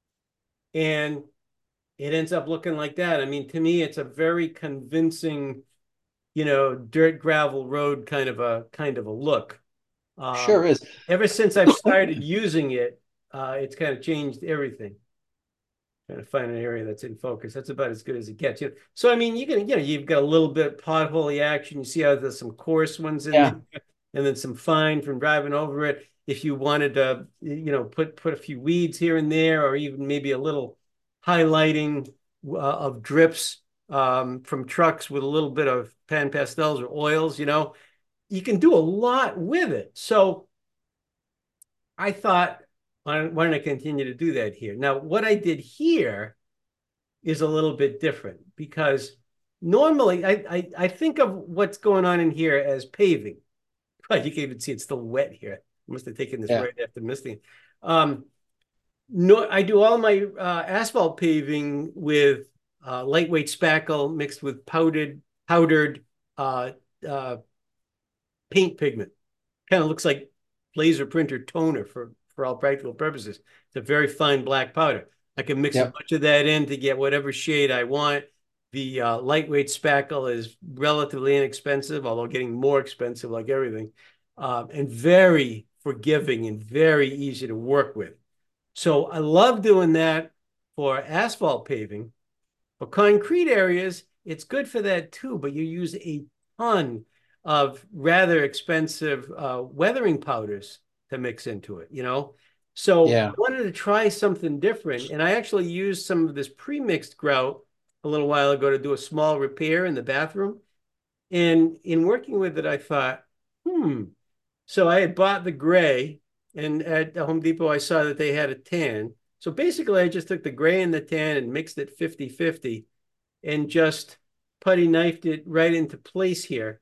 And it ends up looking like that. I mean, to me, it's a very convincing, you know, dirt gravel road kind of a kind of a look. Um, Sure is. ever since I've started using it, uh, it's kind of changed everything. Trying to find an area that's in focus. That's about as good as it gets. You know? So I mean, you can, you know, you've got a little bit potholy action. You see how there's some coarse ones in there, Yeah. and then some fine from driving over it. If you wanted to, you know, put put a few weeds here and there, or even maybe a little highlighting uh, of drips um, from trucks with a little bit of pan pastels or oils, you know, you can do a lot with it. So I thought, why don't, why don't I continue to do that here? Now, what I did here is a little bit different because normally I, I, I think of what's going on in here as paving. But you can even see it's still wet here. I must have taken this Yeah. right after misting. Um, no, I do all my uh, asphalt paving with uh, lightweight spackle mixed with powdered powdered uh, uh, paint pigment. Kind of looks like laser printer toner for for all practical purposes. It's a very fine black powder. I can mix as Yep. much of that in to get whatever shade I want. The uh, lightweight spackle is relatively inexpensive, although getting more expensive like everything, um, and very forgiving and very easy to work with. So I love doing that for asphalt paving. For concrete areas, it's good for that too, but you use a ton of rather expensive uh, weathering powders to mix into it, you know? So I Yeah. wanted to try something different. And I actually used some of this pre-mixed grout a little while ago to do a small repair in the bathroom. And in working with it, I thought, hmm. So I had bought the gray, and at the Home Depot, I saw that they had a tan. So basically, I just took the gray and the tan and mixed it fifty fifty and just putty knifed it right into place here.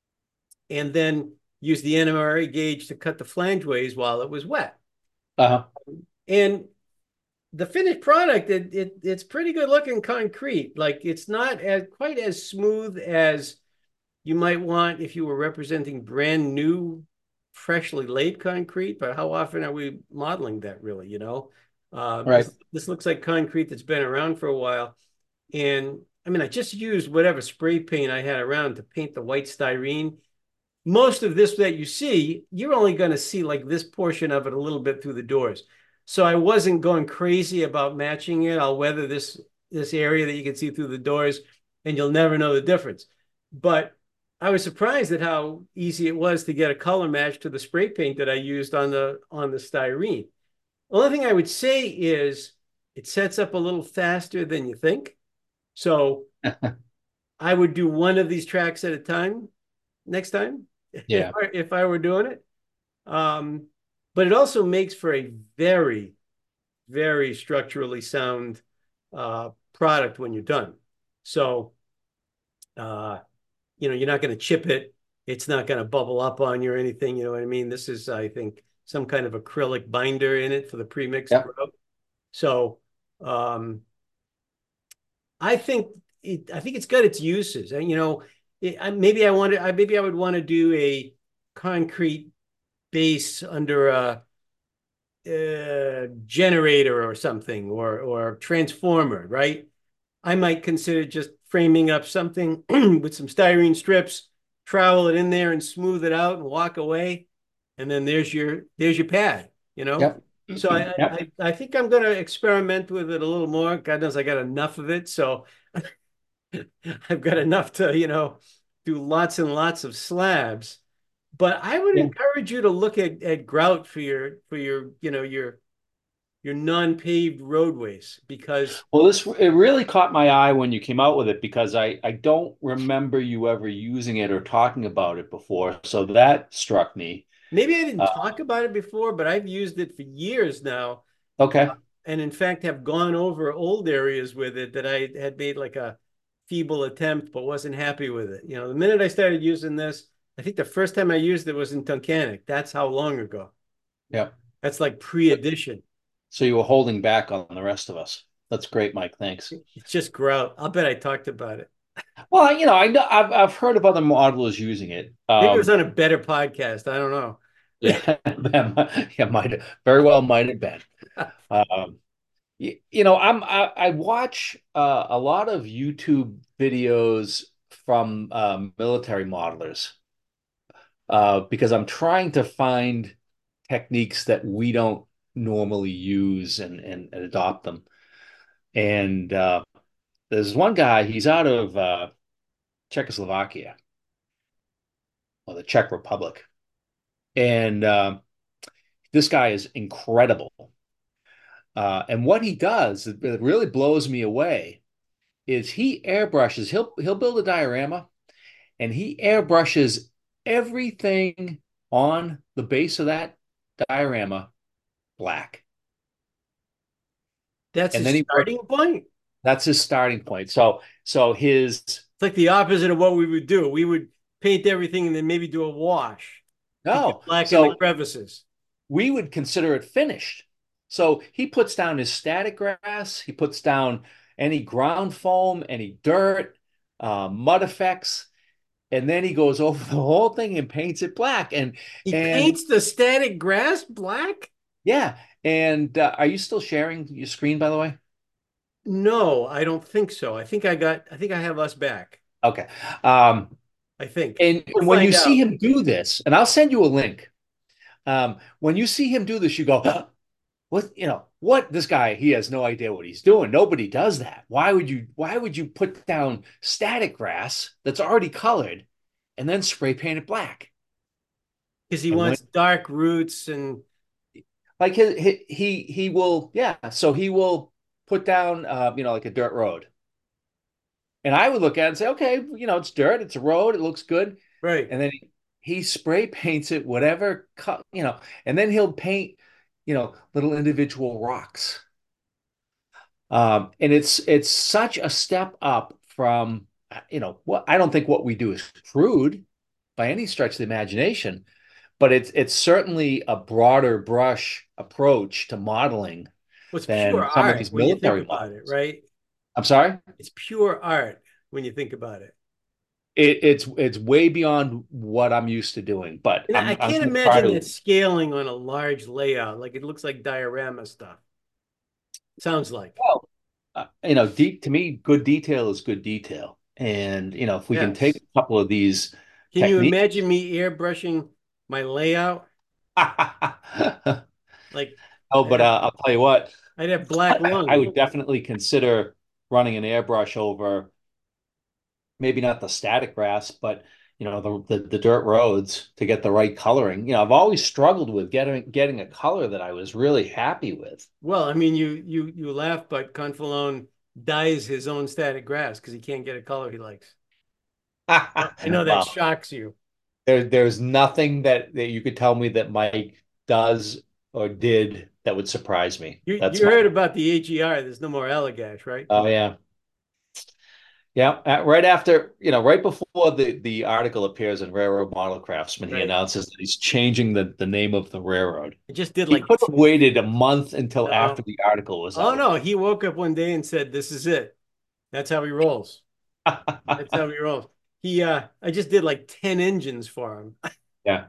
And then used the N M R A gauge to cut the flangeways while it was wet. Uh-huh. And the finished product, it, it it's pretty good looking concrete. Like it's not as quite as smooth as you might want if you were representing brand new, freshly laid concrete. But how often are we modeling that really? You know, uh, Right. this this looks like concrete that's been around for a while. And I mean, I just used whatever spray paint I had around to paint the white styrene. Most of this that you see, you're only going to see like this portion of it a little bit through the doors. So I wasn't going crazy about matching it. I'll weather this this area that you can see through the doors, and you'll never know the difference. But I was surprised at how easy it was to get a color match to the spray paint that I used on the on the styrene. The only thing I would say is it sets up a little faster than you think. So I would do one of these tracks at a time next time. if Yeah. I, if I were doing it. Um, but it also makes for a very, very structurally sound uh, product when you're done. So, uh, you know, you're not going to chip it. It's not going to bubble up on you or anything. You know what I mean? This is, I think, some kind of acrylic binder in it for the premixed Yep. grout. So, um, I think it, I think it's got its uses. And, you know, it, I, maybe I want to, I, maybe I would want to do a concrete base under a, a generator or something, or or transformer, right? I might consider just framing up something with some styrene strips, trowel it in there and smooth it out and walk away. And then there's your there's your pad, you know? Yep. So I Yep. I, I think I'm gonna experiment with it a little more. God knows I got enough of it. So I've got enough to, you know, do lots and lots of slabs. But I would Yeah. encourage you to look at, at grout for your for your, you know, your your non-paved roadways, because Well, this it really caught my eye when you came out with it because I I don't remember you ever using it or talking about it before. So that struck me. maybe I didn't Uh, talk about it before, but I've used it for years now. okay. And in fact, have gone over old areas with it that I had made like a feeble attempt, but wasn't happy with it. You know, the minute I started using this, I think the first time I used it was in Tunkhannock. That's how long ago. Yep. That's like pre-edition. So you were holding back on the rest of us. That's great, Mike. Thanks. It's just grout. I'll bet I talked about it. Well, you know, I know I've I've heard of other modelers using it. Maybe it was Um, on a better podcast. I don't know. yeah, yeah, might have, very well might have been. Um, you, you know, I'm I, I watch uh, a lot of YouTube videos from um, military modelers uh, because I'm trying to find techniques that we don't normally use and and, and adopt them. And uh, there's one guy, he's out of uh, Czechoslovakia or the Czech Republic, and uh, this guy is incredible. Uh, and what he does that really blows me away is he airbrushes. He'll he'll build a diorama and he airbrushes everything on the base of that diorama black. That's And his then he works. starting point. That's his starting point. So so his It's like the opposite of what we would do. We would paint everything and then maybe do a wash to get no. black in the So crevices. we would consider it finished. So he puts down his static grass, he puts down any ground foam, any dirt, uh, mud effects, and then he goes over the whole thing and paints it black. And He and paints the static grass black? yeah, and uh, are you still sharing your screen, by the way? No, I don't think so. I think I got, I think I have us back. Okay. Um, I think. and, We'll and when you find see out. him do this, and I'll send you a link. Um, when you see him do this, you go, "Huh? What, you know, what this guy, he has no idea what he's doing. Nobody does that. Why would you, why would you put down static grass that's already colored and then spray paint it black? Because he And when wants dark roots and like he he he, he will, yeah, so he will put down uh, you know, like a dirt road. And I would look at it and say, okay, you know, it's dirt, it's a road, it looks good. right. And then he, he spray paints it whatever cut, you know, and then he'll paint, you know, little individual rocks. Um, and it's it's such a step up from, you know, what I don't think what we do is crude by any stretch of the imagination, but it's it's certainly a broader brush approach to modeling Well, it's pure than some of art these when you think military about it, models. right? I'm sorry? It's pure art when you think about it. It, it's it's way beyond what I'm used to doing, but And I I'm I'm can't going to try imagine that to. scaling on a large layout. Like it looks like diorama stuff. Sounds like. Well, uh, you know, deep to me, good detail is good detail, and you know, if we can take Yes. a couple of these Can you techniques. imagine me airbrushing my layout? Oh, Like I'd but have, uh, I'll tell you what, I'd have black I lung. would definitely consider running an airbrush over maybe not the static grass, but you know, the, the the dirt roads to get the right coloring. You know, I've always struggled with getting getting a color that I was really happy with. Well, I mean, you you you laugh, but Confalone dyes his own static grass because he can't get a color he likes. I know that Wow. shocks you. there there's nothing that that you could tell me that Mike does or did that would surprise me. You That's you my heard about the A G R? There's no more Allagash, right? oh yeah. Yeah, uh, right after, you know, right before the the article appears in Railroad Model Craftsman, he Right. announces that he's changing the the name of the railroad. I just did He like could have waited a month until after no. the article was Oh out. no, he woke up one day and said, "This is it." That's how he rolls. That's how he rolls. He uh I just did like ten engines for him. Yeah,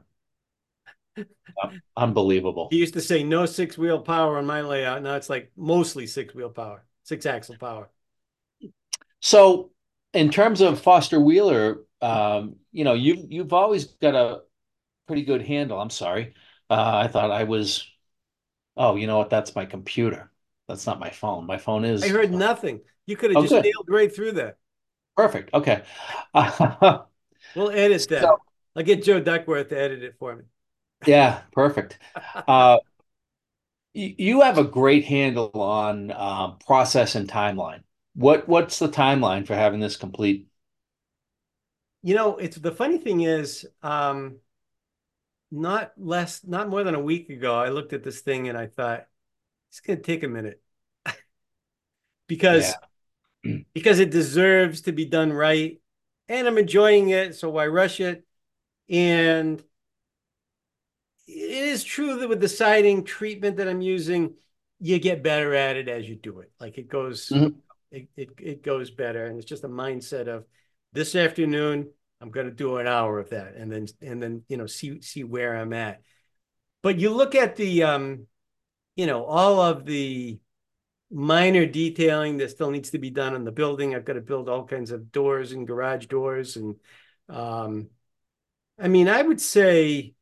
unbelievable. He used to say no six wheel power on my layout. Now it's like mostly six wheel power, six axle power. So, in terms of Foster Wheeler, um, you know, you you've always got a pretty good handle. I'm sorry. Uh, I thought I was, oh, you know what? That's my computer. That's not my phone. My phone I is, heard nothing. You could have oh, just good. nailed right through that. Perfect. Okay. We'll edit So, that. I'll get Joe Duckworth to edit it for me. yeah, perfect. Uh, you, you have a great handle on um, process and timeline. What what's the timeline for having this complete? You know, it's the funny thing is, um, not less, not more than a week ago, I looked at this thing and I thought, it's going to take a minute Yeah. because because it deserves to be done right, and I'm enjoying it, so why rush it? And it is true that with the siding treatment that I'm using, you get better at it as you do it. Like it goes, Mhm. it it, it goes better, and it's just a mindset of this afternoon I'm going to do an hour of that, and then and then you know see see where I'm at. But you look at the um, you know, all of the minor detailing that still needs to be done on the building. I've got to build all kinds of doors and garage doors, and um, I mean, I would say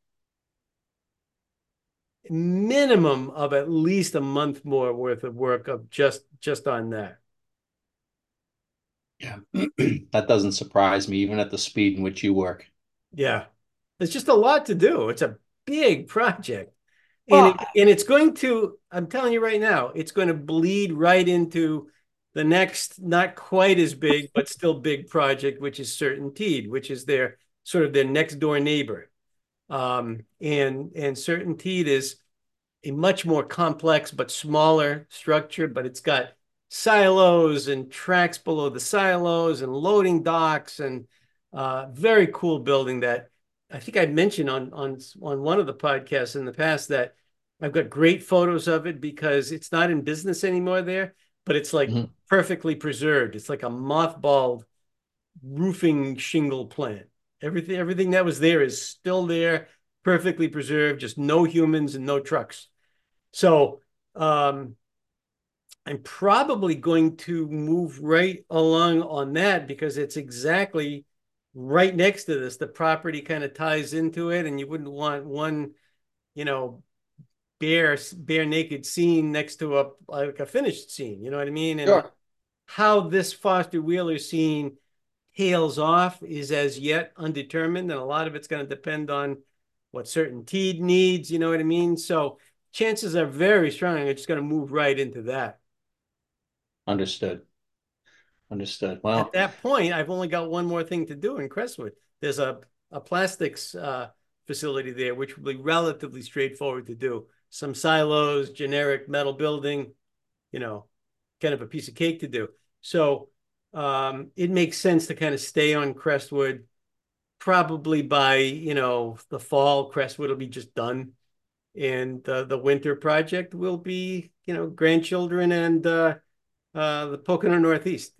minimum of at least a month more worth of work of just just on that. Yeah. That doesn't surprise me, even at the speed in which you work. Yeah, it's just a lot to do. It's a big project, and Well, it, and it's going to. I'm telling you right now, it's going to bleed right into the next, not quite as big, but still big project, which is CertainTeed, which is their sort of their next door neighbor. Um, and and CertainTeed is a much more complex but smaller structure, but it's got silos and tracks below the silos and loading docks and uh, very cool building that I think I mentioned on on on one of the podcasts in the past that I've got great photos of it because it's not in business anymore there, but it's like mhm. perfectly preserved. It's like a mothballed roofing shingle plant. Everything everything that was there is still there, perfectly preserved, just no humans and no trucks. So um, I'm probably going to move right along on that because it's exactly right next to this. The property kind of ties into it, and you wouldn't want one, you know, bare, bare naked scene next to a like a finished scene. You know what I mean? And Sure. how this Foster Wheeler scene tails off is as yet undetermined, and a lot of it's going to depend on what CertainTeed needs. You know what I mean? So chances are very strong I'm just going to move right into that. Understood. Understood. At Well, that point, I've only got one more thing to do in Crestwood. There's a, a plastics uh, facility there, which will be relatively straightforward to do. Some silos, generic metal building, you know, kind of a piece of cake to do. So um, it makes sense to kind of stay on Crestwood. Probably by, you know, the fall, Crestwood will be just done. And uh, the winter project will be, you know, grandchildren and uh, uh, the Pocono Northeast.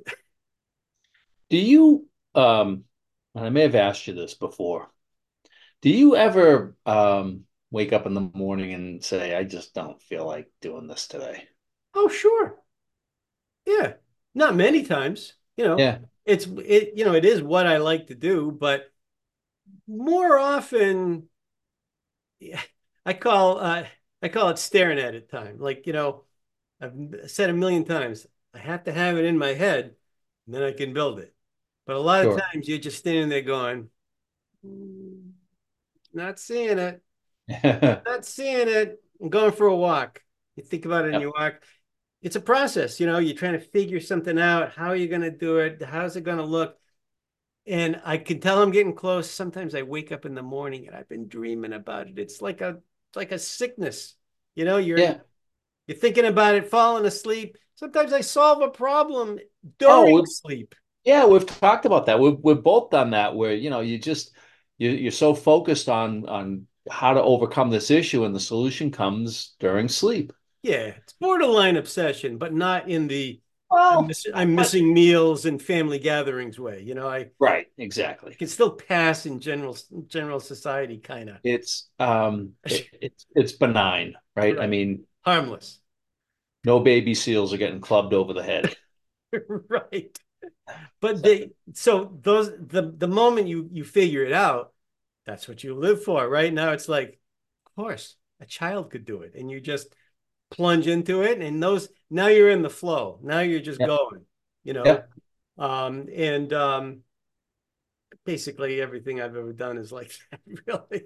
do you, um, and I may have asked you this before, do you ever um, wake up in the morning and say, I just don't feel like doing this today? Oh, sure. Yeah. Not many times, you know, Yeah, it's it, you know, it is what I like to do, but more often yeah, I call uh I call it staring at it time. Like, you know, I've said a million times, I have to have it in my head and then I can build it. But a lot of sure. times you're just standing there going, "Mm, not seeing it, not seeing it. I'm going for a walk. You think about it and you Yep. walk. It's a process, you know, you're trying to figure something out. How are you going to do it? How's it going to look? And I can tell I'm getting close. Sometimes I wake up in the morning and I've been dreaming about it. It's like a it's like a sickness. You know, you're Yeah. you're thinking about it, falling asleep. Sometimes I solve a problem Oh, during we, sleep. yeah, we've talked about that. We've we've both done that where, you know, you just you you're so focused on on how to overcome this issue and the solution comes during sleep. Yeah, it's borderline obsession, but not in the I'm, Well, miss, I'm but missing meals and family gatherings way. You know, I right, exactly. can still pass in general general society, kind of. It's um it, it's it's benign, right? I Right. mean, Harmless. no baby seals are getting clubbed over the head. Right. But So, they so those the the moment you you figure it out, that's what you live for. Right now, it's like, of course, a child could do it, and you just plunge into it, and those now you're in the flow. Now you're just yeah, going, you know. yeah. Um, and um, basically everything I've ever done is like that, really.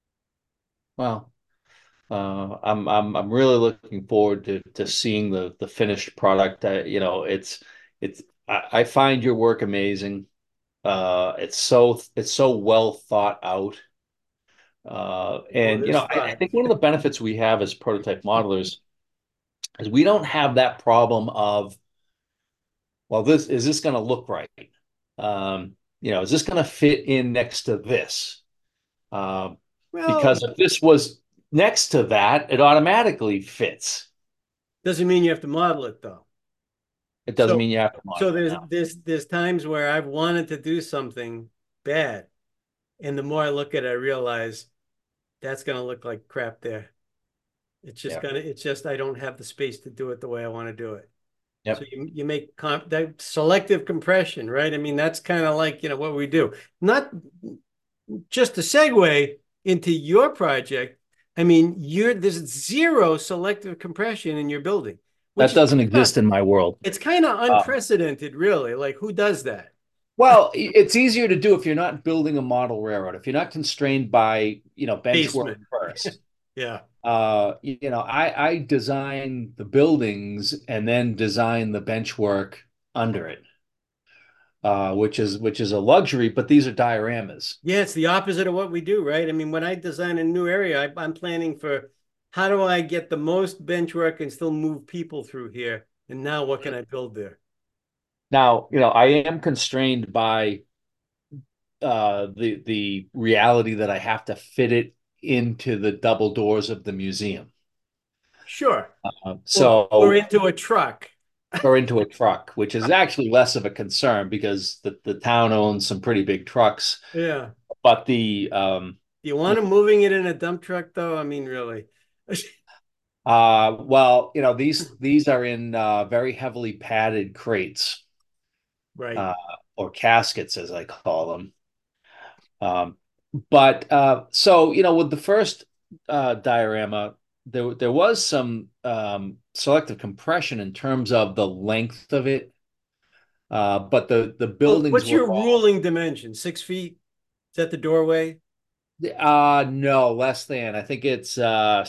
Well, uh, I'm I'm I'm really looking forward to to seeing the the finished product. Uh, you know, it's it's I, I find your work amazing. Uh, it's so it's so well thought out. Uh, Well, and you there's know, I, I thought. think one of the benefits we have as prototype modelers is we don't have that problem of, well, this is this going to look right? Um, you know, is this going to fit in next to this? Um, Well, because if this was next to that, it automatically fits. doesn't mean you have to model it though. It doesn't So, mean you have to so model it there's now. there's there's times where I've wanted to do something bad, and the more I look at it, I realize that's gonna look like crap there. It's just Yeah. gonna, it's just I don't have the space to do it the way I want to do it. So Yep. you you make comp that selective compression, right? I mean, that's kind of like, you know, what we do. Not just to segue into your project. I mean, you're there's zero selective compression in your building, which That is doesn't kind of, exist in my world. it's kind of Uh, unprecedented, really. Like, who does that? well, it's easier to do if you're not building a model railroad, if you're not constrained by, you know, bench work Basement. first. Yeah. Uh, you know, I, I design the buildings and then design the bench work under it, uh, which is which is a luxury, but these are dioramas. Yeah, it's the opposite of what we do, right? I mean, when I design a new area, I, I'm planning for how do I get the most bench work and still move people through here? And now what can I build there? Now, you know, I am constrained by uh, the the reality that I have to fit it into the double doors of the museum. Sure. Uh, Or or so, into a truck. or into a truck, which is actually less of a concern because the, the town owns some pretty big trucks. Yeah. But the um, Do you want them moving it in a dump truck though? I mean, really. uh, well, you know, these these are in uh, very heavily padded crates, Right. uh, or caskets, as I call them. Um, but uh, so you know, with the first uh, diorama, there there was some um, selective compression in terms of the length of it, uh, but the the Well, buildings what's were your all ruling dimension? Six feet? Is that the doorway? uh no, less than. I think it's uh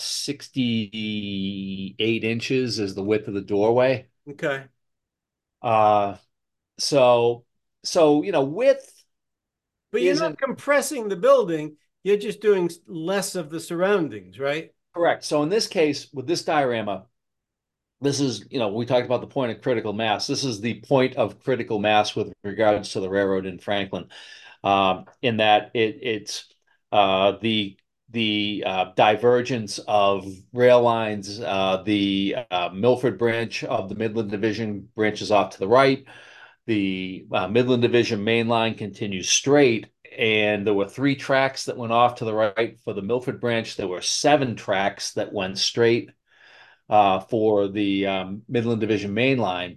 sixty-eight inches is the width of the doorway. Okay. Uh so so you know, width But you're not isn't compressing the building. You're just doing less of the surroundings, right? correct. So in this case, with this diorama, this is, you know, we talked about the point of critical mass. This is the point of critical mass with regards to the railroad in Franklin, um, in that it it's uh, the the uh, divergence of rail lines. Uh, the uh, Milford branch of the Midland Division branches off to the right. The uh, Midland Division main line continues straight, and there were three tracks that went off to the right for the Milford branch. There were seven tracks that went straight uh, for the um, Midland Division main line,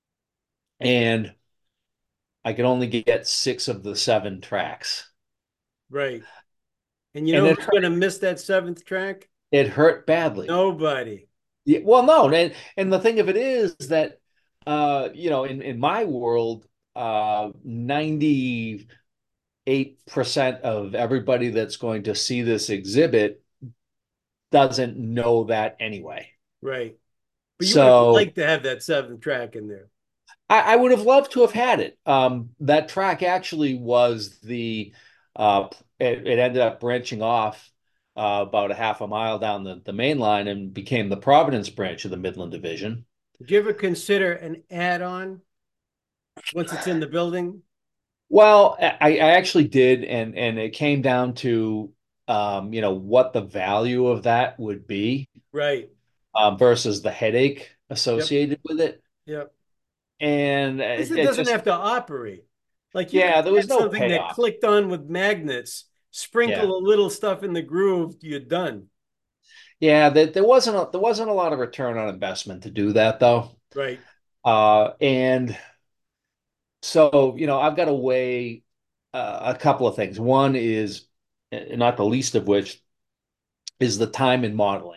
and I could only get six of the seven tracks, Right. And you and know it who's hurt. going to miss that seventh track? It hurt badly. Nobody. Yeah, well, no, and and the thing of it is that uh, you know, in in my world, uh, ninety-eight percent of everybody that's going to see this exhibit doesn't know that anyway. Right. But you would have So liked to have that seventh track in there. I, I would have loved to have had it. Um, that track actually was the uh, it, it ended up branching off uh, about a half a mile down the, the main line and became the Providence branch of the Midland Division. Did you ever consider an add-on once it's in the building? Well, I, I actually did, and and it came down to um, you know, what the value of that would be Right. um, versus the headache Yep. associated with it. Yep. And At least it, it it doesn't just, have to operate. Like you could yeah, there was have no something that payoff. clicked on with magnets, Yeah. sprinkle a little stuff in the groove, you're done. Yeah, there, there wasn't a, there wasn't a lot of return on investment to do that though. Right. Uh, and so, you know, I've got to weigh uh, a couple of things. One is, and not the least of which, is the time in modeling.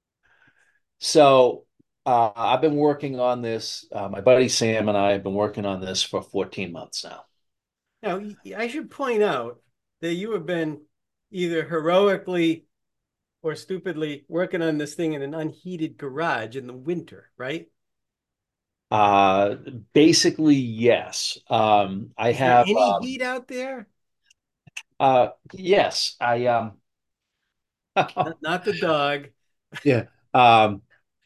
So, uh, I've been working on this. Uh, my buddy Sam and I have been working on this for fourteen months now. Now, I should point out that you have been either heroically or stupidly working on this thing in an unheated garage in the winter, right? Uh, Basically, yes. Um, I Is there have, any um, heat out there? uh, yes, I, um, Not, not the dog. yeah. Um,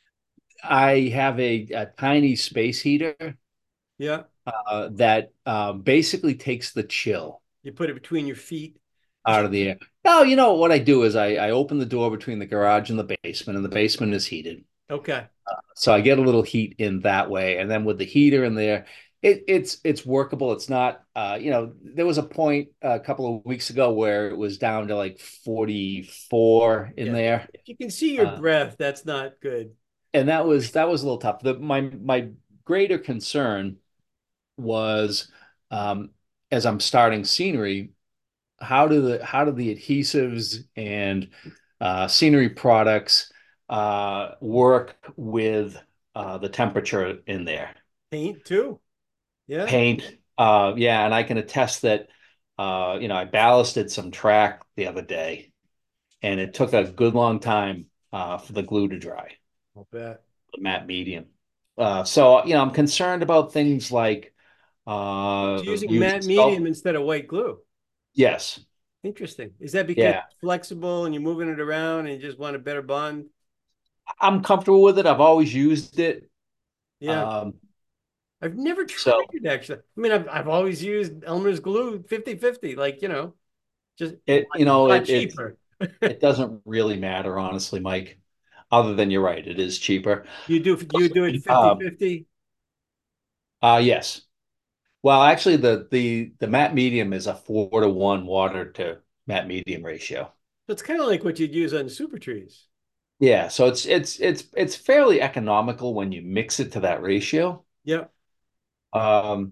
I have a, a tiny space heater Yeah. uh, that um, basically takes the chill You put it between your feet. out of the air. No, you know what I do is I, I open the door between the garage and the basement, and the basement is heated. Okay. So I get a little heat in that way. And then with the heater in there, it, it's it's workable. It's not uh, you know, there was a point a couple of weeks ago where it was down to like forty-four in Yeah. there. If you can see your Uh, breath, that's not good. and that was that was a little tough. The my my greater concern was um, as I'm starting scenery, how do the how do the adhesives and uh, scenery products uh, work with uh, the temperature in there? Paint too. Yeah. Paint, uh, yeah, and I can attest that uh, you know, I ballasted some track the other day, and it took a good long time uh, for the glue to dry, I'll bet. the matte medium. Uh, so you know, I'm concerned about things like uh, So using using matte medium sculpt. instead of white glue. Yes, Interesting. Is that because yeah, it's flexible and you're moving it around and you just want a better bond? I'm comfortable with it. I've always used it. Yeah. Um, I've never tried so it actually. I mean, I've I've always used Elmer's glue fifty fifty, like, you know, just it, you a know, lot it it cheaper. it doesn't really matter, honestly, Mike. Other than you're right, it is cheaper. You do you do it fifty Um, fifty? uh, yes. Well, actually, the the the matte medium is a four to one water to matte medium ratio. So it's kind of like what you'd use on super trees. Yeah, so it's it's it's it's fairly economical when you mix it to that ratio. Yep. Um,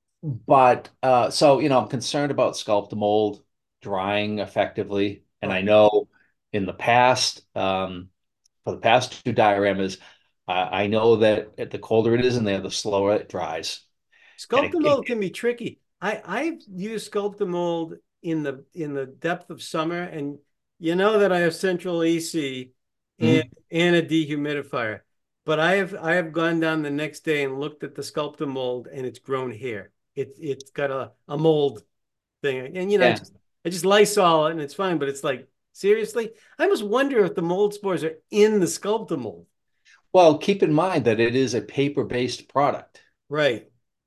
but uh, so you know, I'm concerned about Sculptamold drying effectively, and Oh, I know in the past, um, for the past two dioramas, uh, I know that the colder it is in there, the slower it dries, and it, it Sculptamold can be tricky. I I've used Sculptamold in the in the depth of summer, and you know that I have central A C and mm, and a dehumidifier. But I have I have gone down the next day and looked at the Sculptamold and it's grown hair. It it's got a, a mold thing. And you know, I yeah. just I just Lysol it and it's fine, but it's like seriously? I almost wonder if the mold spores are in the Sculptamold. Well, keep in mind that it is a paper-based product. Right.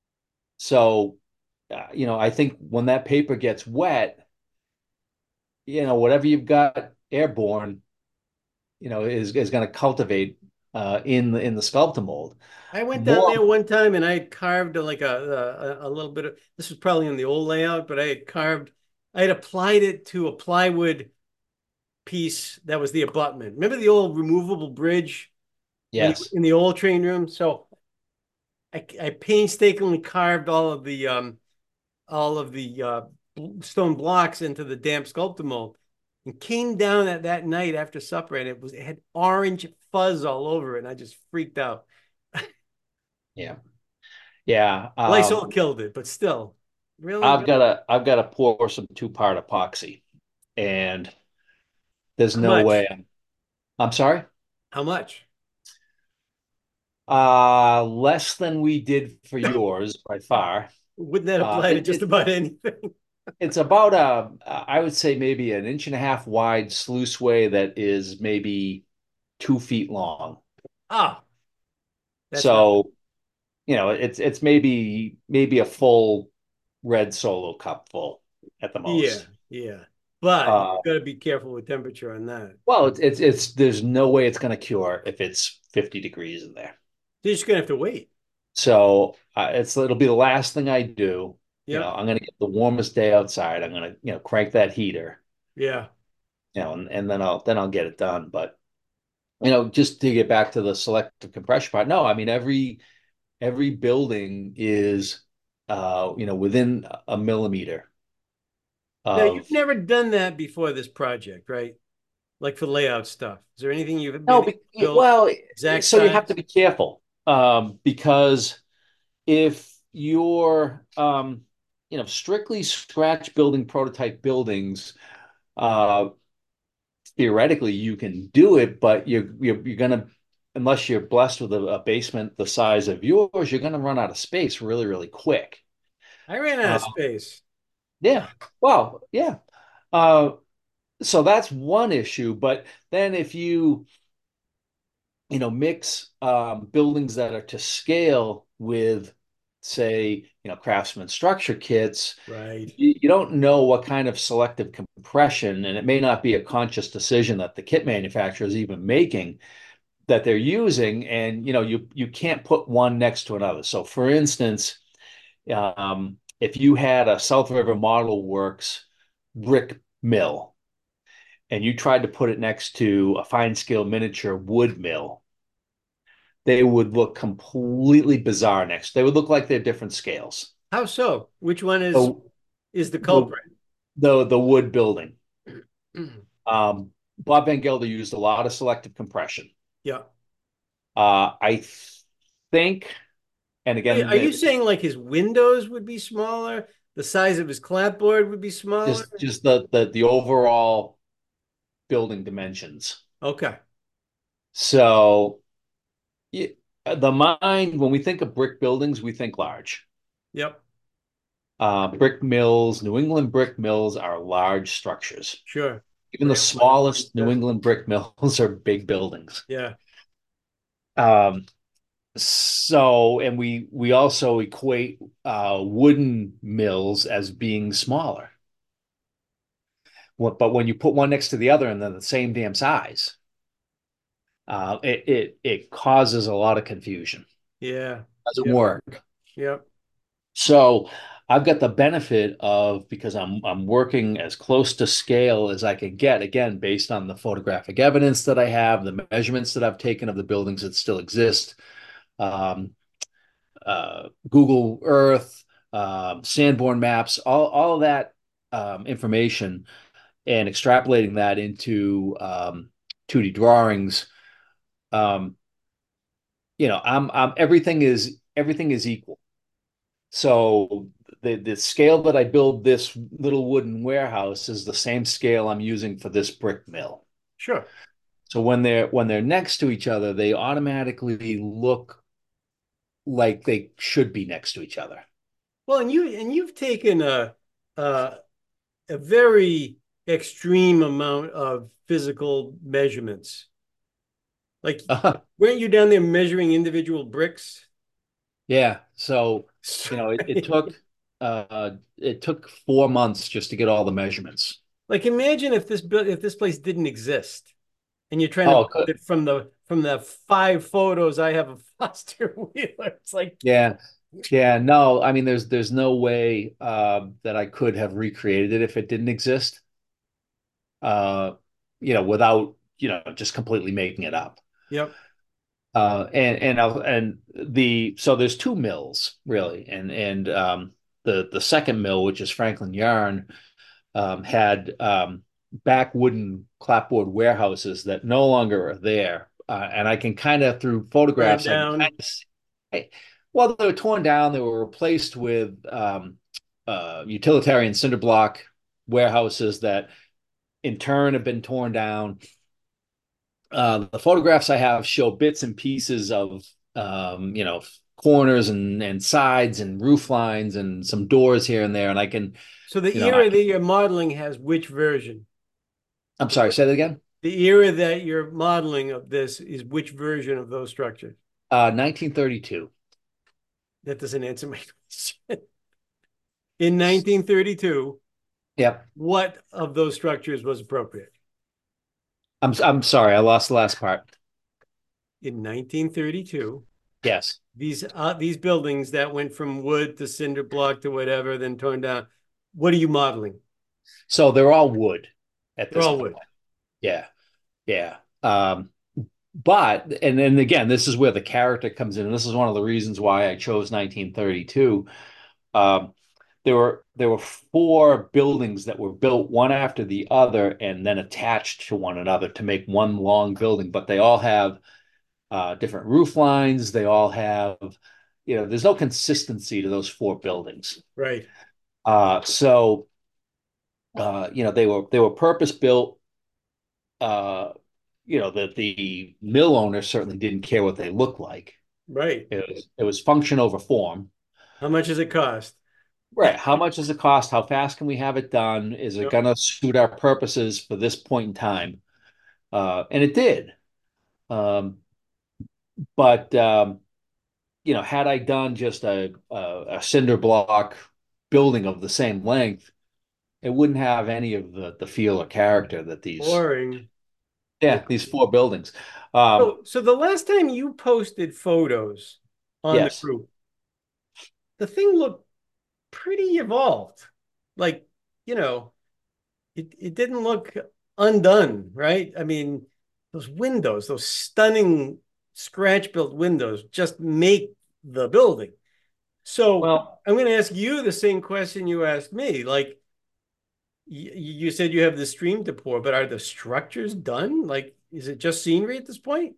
So, uh, you know, I think when that paper gets wet, you know, whatever you've got airborne, you know, is is going to cultivate uh, in the in the sculptor mold. I went down More, there one time and I had carved like a, a a little bit of this was probably in the old layout, but I had carved, I had applied it to a plywood piece that was the abutment. Remember the old removable bridge when you yes, in the old train room? So I, I painstakingly carved all of the um all of the uh, stone blocks into the damp sculptor mold and came down at that night after supper and it was it had orange fuzz all over it and I just freaked out. yeah, yeah. Lysol Um, killed it, but still, really? I've got to I've got to pour some two-part epoxy, and there's How no way. much? I'm, I'm sorry. How much? Uh, less than we did for yours by far. Wouldn't that Uh, apply to it, just it about anything? it's about a, I would say maybe an inch and a half wide sluiceway that is maybe two feet long. Ah, that's not. So, you know, it's it's maybe maybe a full red Solo cup full at the Yeah, most. yeah. But you Uh, got to be careful with temperature on that. well, it's it's it's there's no way it's going to cure if it's fifty degrees in there. You're just gonna have to wait. So uh, it's it'll be the last thing I do. You know, Yep. I'm going to get the warmest day outside. I'm going to, you know, crank that heater, Yeah. you know, and, and then I'll then I'll get it done. But you know, just to get back to the selective compression part, no, I mean every every building is uh, you know, within a millimeter Now you've of never done that before this project, right? Like for layout stuff. Is there anything you've been no, able be, to build well, exact so you have to size? be careful um, because if you're um, you know, strictly scratch building prototype buildings, uh, theoretically you can do it, but you're you're, you're gonna unless you're blessed with a, a basement the size of yours, you're gonna run out of space really, really quick. I ran out Uh, of space. yeah. Well, yeah. Uh, so that's one issue. But then if you, you know, mix um, buildings that are to scale with, say, you know, Craftsman structure kits, Right. you, you don't know what kind of selective compression, and it may not be a conscious decision that the kit manufacturer is even making that they're using, and you know, you you can't put one next to another. So, for instance, um, if you had a South River Model Works brick mill and you tried to put it next to a fine scale miniature wood mill, they would look completely bizarre next. They would look like they're different scales. How so? Which one is So is the the culprit? the the wood building. Um, Bob Van Gelder used a lot of selective compression. Yeah. Uh, I think, and Are you again, are you the, saying like his windows would be smaller? The size of his clapboard would be smaller? just just the the the overall building dimensions. Okay. So the mind, when we think of brick buildings, we think large. Yep. Uh, brick mills, New England brick mills are large structures. Sure. Even the Brand one. smallest New England brick mills are big buildings. Yeah. Um, so, and we we also equate uh, wooden mills as being smaller. Well, but when you put one next to the other and they're the same damn size, uh, it it it causes a lot of confusion. Yeah. Doesn't Yep. work. Yep. So I've got the benefit of because I'm I'm working as close to scale as I can get, again, based on the photographic evidence that I have, the measurements that I've taken of the buildings that still exist, um, uh, Google Earth, um, Sanborn maps, all all of that um, information, and extrapolating that into um, two D drawings. Um, you know, I'm I'm everything is everything is equal. So the the scale that I build this little wooden warehouse is the same scale I'm using for this brick mill. Sure. So when they're when they're next to each other, they automatically look like they should be next to each other. Well, and you and you've taken a a, a very extreme amount of physical measurements. Like, Uh, weren't you down there measuring individual bricks? yeah. So, you know, it, it took uh it took four months just to get all the measurements. Like, imagine if this build if this place didn't exist and you're trying to Oh, build it from the from the five photos I have of Foster Wheeler. It's like, yeah. Yeah, no, I mean there's there's no way uh, that I could have recreated it if it didn't exist. Uh, you know, without, you know, just completely making it up. yep, Uh, and and I'll, and the so there's two mills really, and and um, the the second mill, which is Franklin Yarn, um, had um, back wooden clapboard warehouses that no longer are there, uh, and I can kind of through burned photographs I can kind down. of see, hey, well they were torn down, they were replaced with um, uh, utilitarian cinder block warehouses that in turn have been torn down. Uh, the photographs I have show bits and pieces of um, you know, corners and and sides and roof lines and some doors here and there. And I can, So the you know, I era can, that you're modeling has which version? I'm sorry, say that again. The era that you're modeling of this is which version of those structures? Uh, nineteen thirty-two. That doesn't answer my question. In nineteen thirty-two, Yep. what of those structures was appropriate? I'm I'm sorry, I lost the last part. In nineteen thirty-two, Yes. these uh, these buildings that went from wood to cinder block to whatever, then torn down. What are you modeling? So they're all wood at They're this all point. wood. Yeah. Yeah. Um, but and then again, this is where the character comes in, and this is one of the reasons why I chose nineteen thirty-two. Um, there were there were four buildings that were built one after the other and then attached to one another to make one long building, but they all have uh, different roof lines. They all have, you know, there's no consistency to those four buildings. Right. Uh, so, uh, you know, they were they were purpose built. Uh, you know, that the mill owner certainly didn't care what they looked like. Right. It was it was function over form. How much does it cost? Right. How much does it cost? How fast can we have it done? Is it Yep. going to suit our purposes for this point in time? Uh, and it did. Um, but um, you know, had I done just a, a a cinder block building of the same length, it wouldn't have any of the the feel or character that these Boring. Yeah. yeah these four buildings. Um, So, so the last time you posted photos on the yes. group, the thing looked pretty evolved. Like, you know, it, it didn't look undone, right? I mean, those windows, those stunning scratch built windows just make the building. So Well, I'm going to ask you the same question you asked me. Like, you said you have the stream to pour, but are the structures done? Like, is it just scenery at this point?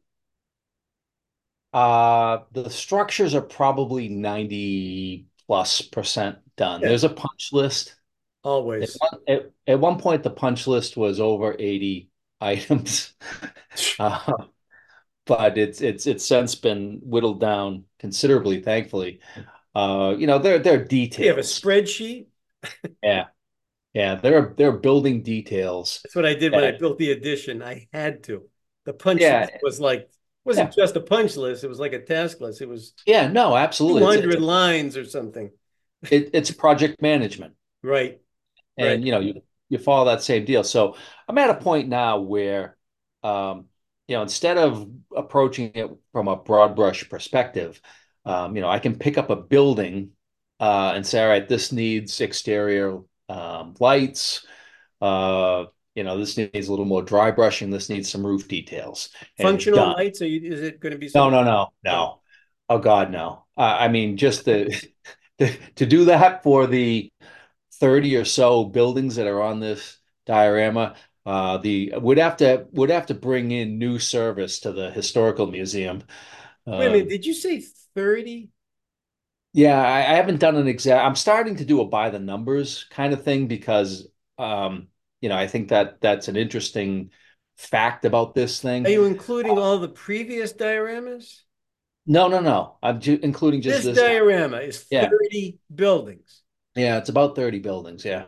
uh, the structures are probably ninety plus percent done. Yeah, There's a punch list. At always. one, at, at one point, the punch list was over eighty items. Uh, but it's it's it's since been whittled down considerably, thankfully. Uh, you know, there there are You have a details. spreadsheet. Yeah, yeah, there are there are building details That's what I did when I that built the addition. I had to. The punch yeah, list was like, wasn't yeah, just a punch list, it was like a task list. It was yeah, no, absolutely. It's it's two hundred a, lines or something. it, it's project management. Right, right. And you know you you follow that same deal. So I'm at a point now where um, you know instead of approaching it from a broad brush perspective, um, you know I can pick up a building uh, and say, all right, this needs exterior um, lights. Uh, you know, this needs a little more dry brushing. This needs some roof details, and Functional done. lights, are you, is it going to be No, something? no, no, No. no. Oh God, no. Uh, I mean, just the to do that for the thirty or so buildings that are on this diorama. Uh, the would have to would have to bring in new service to the historical museum. Wait a minute, Um, did you say thirty? yeah, I, I haven't done an exact. I'm starting to do a by the numbers kind of thing because um, you know I think that that's an interesting fact about this Are thing. you including all the previous dioramas? No, no, no. I'm ju including just This this. diorama is Yeah, thirty buildings. yeah. It's about thirty buildings. Yeah,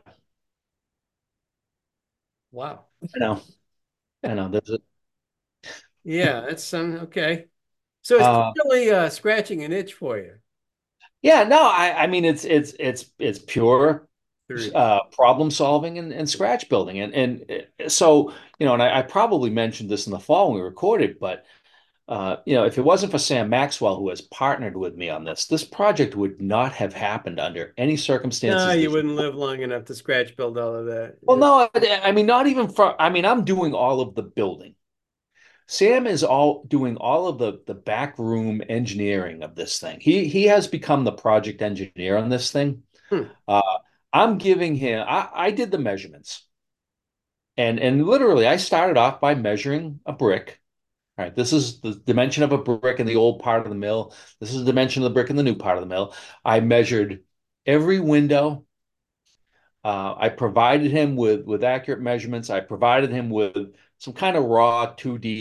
Wow. I know. I know. There's a. Yeah, that's um, okay. So it's Uh, really uh, scratching an itch for you. yeah, no. I I mean it's it's it's it's pure thirty. uh, problem solving and, and scratch building. And and uh, so, you know, and I, I probably mentioned this in the fall when we recorded, but uh, you know, if it wasn't for Sam Maxwell, who has partnered with me on this, this project would not have happened under any No, circumstances you that he. wouldn't live long enough to scratch build all of that. Well, Yeah. no, I I mean, not even for, I mean, I'm doing all of the building. Sam is all doing all of the the back room engineering of this thing. He he has become the project engineer on this thing. Hmm. Uh, I'm giving him. I, I did the measurements. And and literally, I started off by measuring a brick. All right, this is the dimension of a brick in the old part of the mill. This is the dimension of the brick in the new part of the mill. I measured every window. Uh, I provided him with with accurate measurements. I provided him with some kind of raw two D.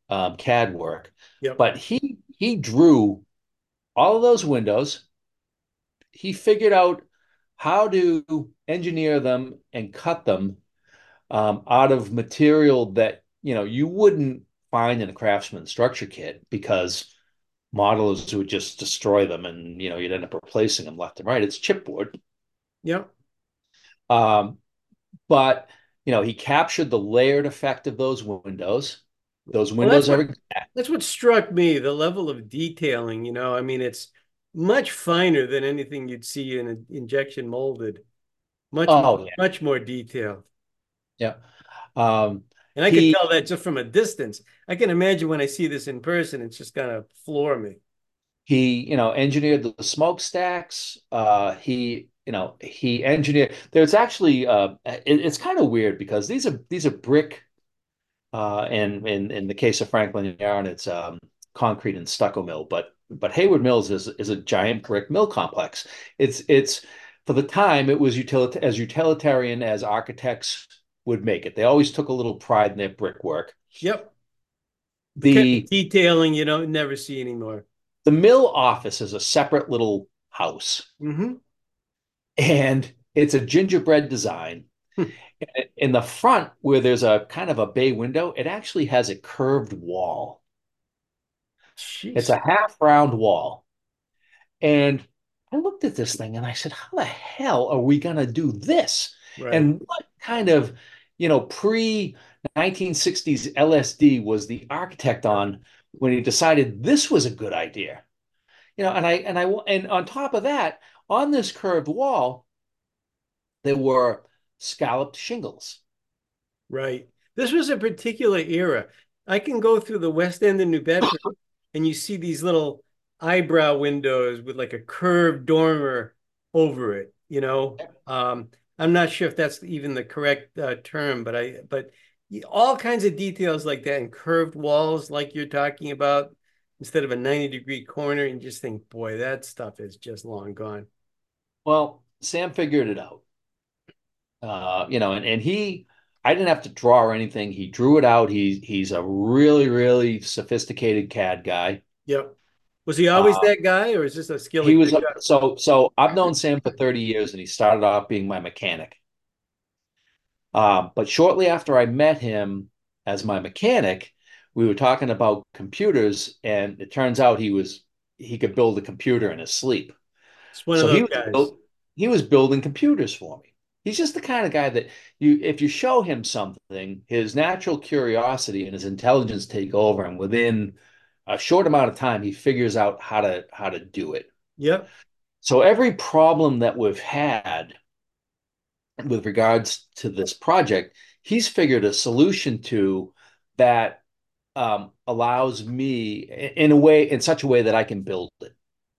um, C A D work, Yep. but he he drew all of those windows. He figured out how to engineer them and cut them um, out of material that you know you wouldn't find in a Craftsman structure kit because modelers would just destroy them and you know you'd end up replacing them left and right. It's chipboard. Yep. Um, but you know he captured the layered effect of those windows. Those Well, that's windows what are that's what struck me, the level of detailing, you know. I mean, it's much finer than anything you'd see in an injection molded. Much, oh yeah, much more detailed. yeah. Um, And I could he tell that just from a distance. I can imagine when I see this in person, it's just gonna floor me. he you know engineered the smokestacks. Uh, he you know he engineered. There's actually uh, it, it's kind of weird because these are these are brick. Uh, and in in the case of Franklin Yarn, it's um, concrete and stucco mill. But but Hayward Mills is is a giant brick mill complex. It's it's for the time it was utilit as utilitarian as architects would make it. They always took a little pride in their brickwork. Yep. The kind of The detailing you don't never see anymore. the mill office is a separate little house, Hmm. and it's a gingerbread design. In the front, where there's a kind of a bay window, it actually has a curved wall. It's Jeez. a half round wall. And I looked at this thing and I said, how the hell are we going to do this? Right. And what kind of, you know, pre nineteen sixties L S D was the architect Yep. on when he decided this was a good idea? You know, and I, and I, and on top of that, on this curved wall, there were scalloped shingles. Right. This was a particular era. I can go through the West End of New Bedford and you see these little eyebrow windows with like a curved dormer over it, you know. Um, I'm not sure if that's even the correct uh, term, but I but all kinds of details like that and curved walls like you're talking about instead of a ninety degree corner and you just think, boy, that stuff is just long gone. Well, Sam figured it out. Uh, you know, and, and he, I didn't have to draw or anything. He drew it out. He's he's a really, really sophisticated C A D guy. Yep. Was he always Uh, that guy or is this a skill he he was picked a, up? so so I've known Sam for thirty years and he started off being my mechanic. Uh, but shortly after I met him as my mechanic, we were talking about computers, and it turns out he was he could build a computer in his sleep. It's one of So he those was guys. built, he was building computers for me. He's just the kind of guy that you if you show him something, his natural curiosity and his intelligence take over, and within a short amount of time, he figures out how to how to do it. Yep. So every problem that we've had with regards to this project, he's figured a solution to that um, allows me in a way, in such a way that I can build it.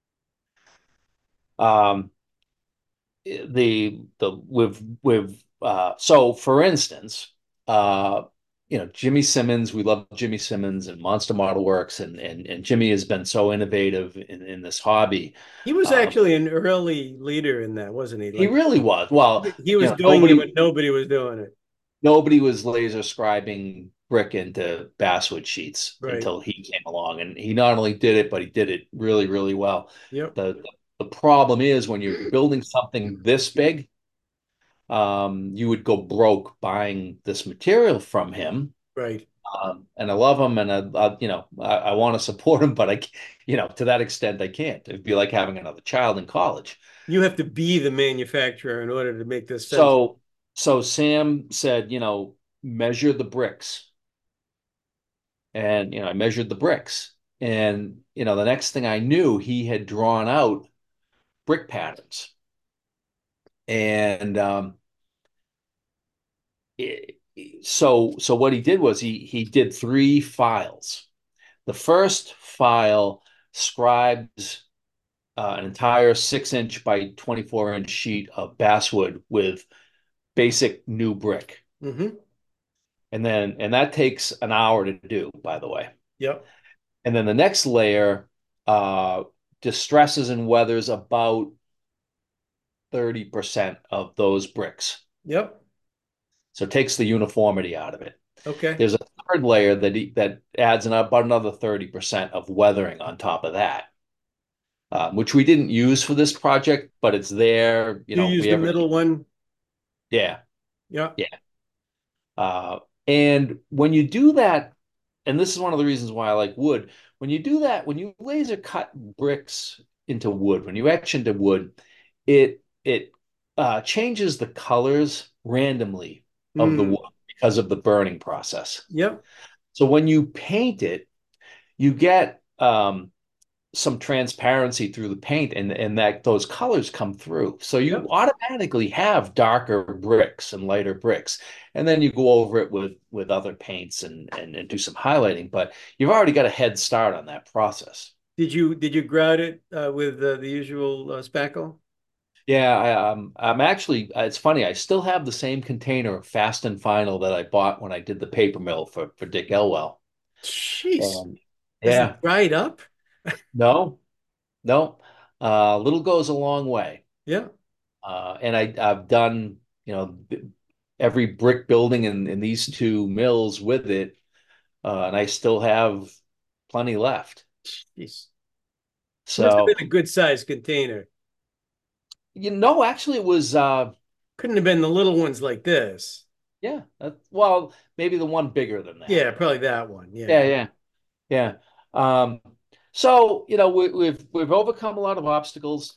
Um, the the with with uh, so for instance, uh, you know Jimmy Simmons, we love Jimmy Simmons and Monster Model Works, and and and Jimmy has been so innovative in, in this hobby. He was Um, actually an early leader in that, wasn't he? he Like really was. Well, he you was know, doing it when nobody nobody was doing it. nobody was laser scribing brick into basswood sheets Right. until he came along, and he not only did it, but he did it really, really well. Yep. The the problem is when you're building something this big, um, you would go broke buying this material from him. Right. Um, and I love him, and I, I you know, I, I want to support him, but I, you know, to that extent, I can't. It'd be like having another child in college. You have to be the manufacturer in order to make this sense. So, so Sam said, you know, measure the bricks. And, you know, I measured the bricks. And, you know, the next thing I knew, he had drawn out brick patterns. And um, it, so, so what he did was he he did three files. The first file scribes uh, an entire six inch by twenty-four inch sheet of basswood with basic new brick. Hmm. And then, and that takes an hour to do, by the way. Yep. And then the next layer uh, distresses and weathers about thirty percent of those bricks. Yep. So it takes the uniformity out of it. Okay. There's a third layer that he, that adds an, about another thirty percent of weathering on top of that, um, which we didn't use for this project, but it's there. You You know, if use we the ever middle need, one. yeah, Yeah. yeah. Uh, and when you do that, and this is one of the reasons why I like wood, when you do that, when you laser cut bricks into wood, when you etch into wood, it it uh, changes the colors randomly of the Mm. wood because of the burning process. Yep. So when you paint it, you get um, some transparency through the paint, and and that those colors come through. So you Yep. automatically have darker bricks and lighter bricks. And then you go over it with with other paints and and, and do some highlighting, but you've already got a head start on that process. Did you did you grout it uh, with uh, the usual uh, spackle? Yeah, I, um, I'm actually, it's funny, I still have the same container of Fast and Final that I bought when I did the paper mill for, for Dick Elwell. Jeez, And has it yeah, dried up? no, no, uh, little goes a long way. Yeah. Uh, and I, I've done, you know, every brick building in, in these two mills with it, uh, and I still have plenty left. Jeez. Must have So, been a good sized container. you know, actually, it was, uh, Couldn't have been the little ones like this. yeah, uh, well, maybe the one bigger than that. Yeah, probably that one. Yeah, Yeah. yeah, yeah. Um, so, you know, we, we've we've overcome a lot of obstacles.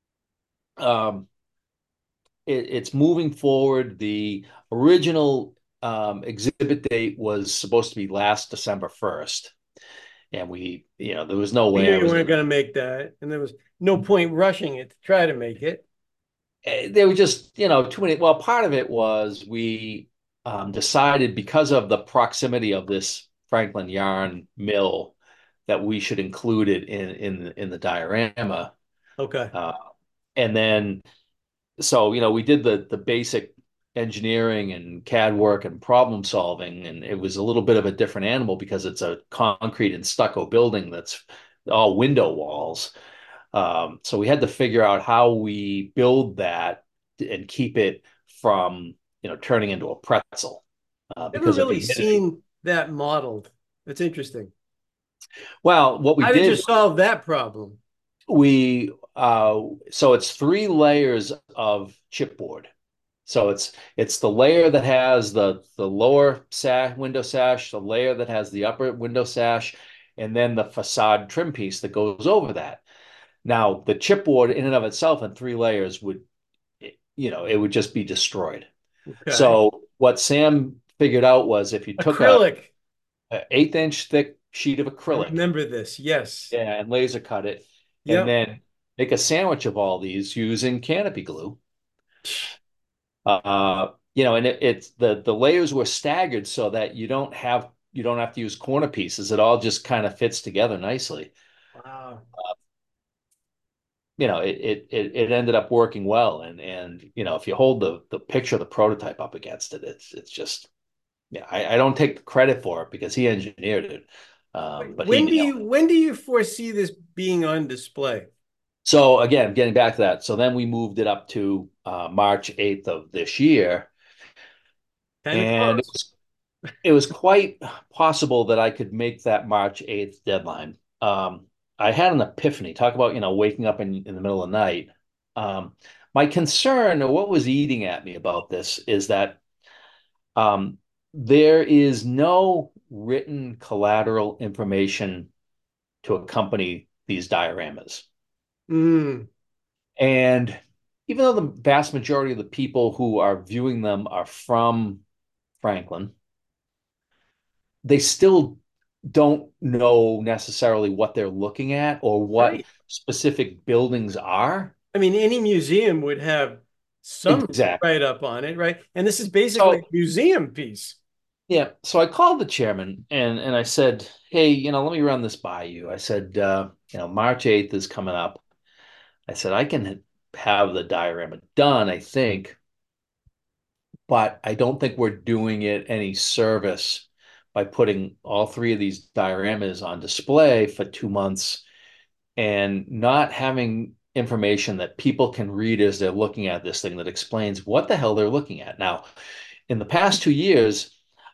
Um, it, it's moving forward. The original um, exhibit date was supposed to be last December first. And we, you know, there was no We way knew I you was weren't gonna. going to make that, and there was no point rushing it to try to make it. eh, They were just, you know, too many. Well, part of it was we um, decided because of the proximity of this Franklin yarn mill that we should include it in in in the diorama. Okay. Uh, and then, so you know, we did the the basic engineering and C A D work and problem solving, and it was a little bit of a different animal because it's a concrete and stucco building that's all window walls. Um, so we had to figure out how we build that and keep it from, you know, turning into a pretzel uh, Never because of really humidity. seen that modeled. That's interesting. Well, what we How did you did, solve that problem? we uh, so it's three layers of chipboard. So it's it's the layer that has the the lower sash window sash, the layer that has the upper window sash, and then the facade trim piece that goes over that. Now, the chipboard in and of itself in three layers would, you know, it would just be destroyed. Okay. So what Sam figured out was if you took a, Acrylic. a eighth inch thick sheet of I acrylic, remember this. Yes. yeah, and laser cut it, and Yep. then make a sandwich of all these using canopy glue. Uh, you know, and it, it's the the layers were staggered so that you don't have you don't have to use corner pieces. It all just kind of fits together nicely. Wow. You know, it it it it ended up working well, and and you know, if you hold the the picture of the prototype up against it, it's it's just, yeah, I, I don't take the credit for it because he engineered it, um, but he When do nailed you it. when do you foresee this being on display? So again, getting back to that, so then we moved it up to uh, March eighth of this year, Kind of and it close. was it was quite possible that I could make that March eighth deadline. Um, I had an epiphany. Talk about, you know, waking up in, in the middle of the night. Um, my concern, or what was eating at me about this, is that um, there is no written collateral information to accompany these dioramas. Mm, And even though the vast majority of the people who are viewing them are from Franklin, they still don't know necessarily what they're looking at or what right. specific buildings are. I mean, any museum would have some Exactly. write up on it, right? And this is basically a So, museum piece. yeah, so I called the chairman and and I said, "Hey, you know, let me run this by you." I said, uh, you know, March eighth is coming up. I said, I can have the diorama done, I think, but I don't think we're doing it any service by putting all three of these dioramas on display for two months and not having information that people can read as they're looking at this thing that explains what the hell they're looking at. Now, in the past two years,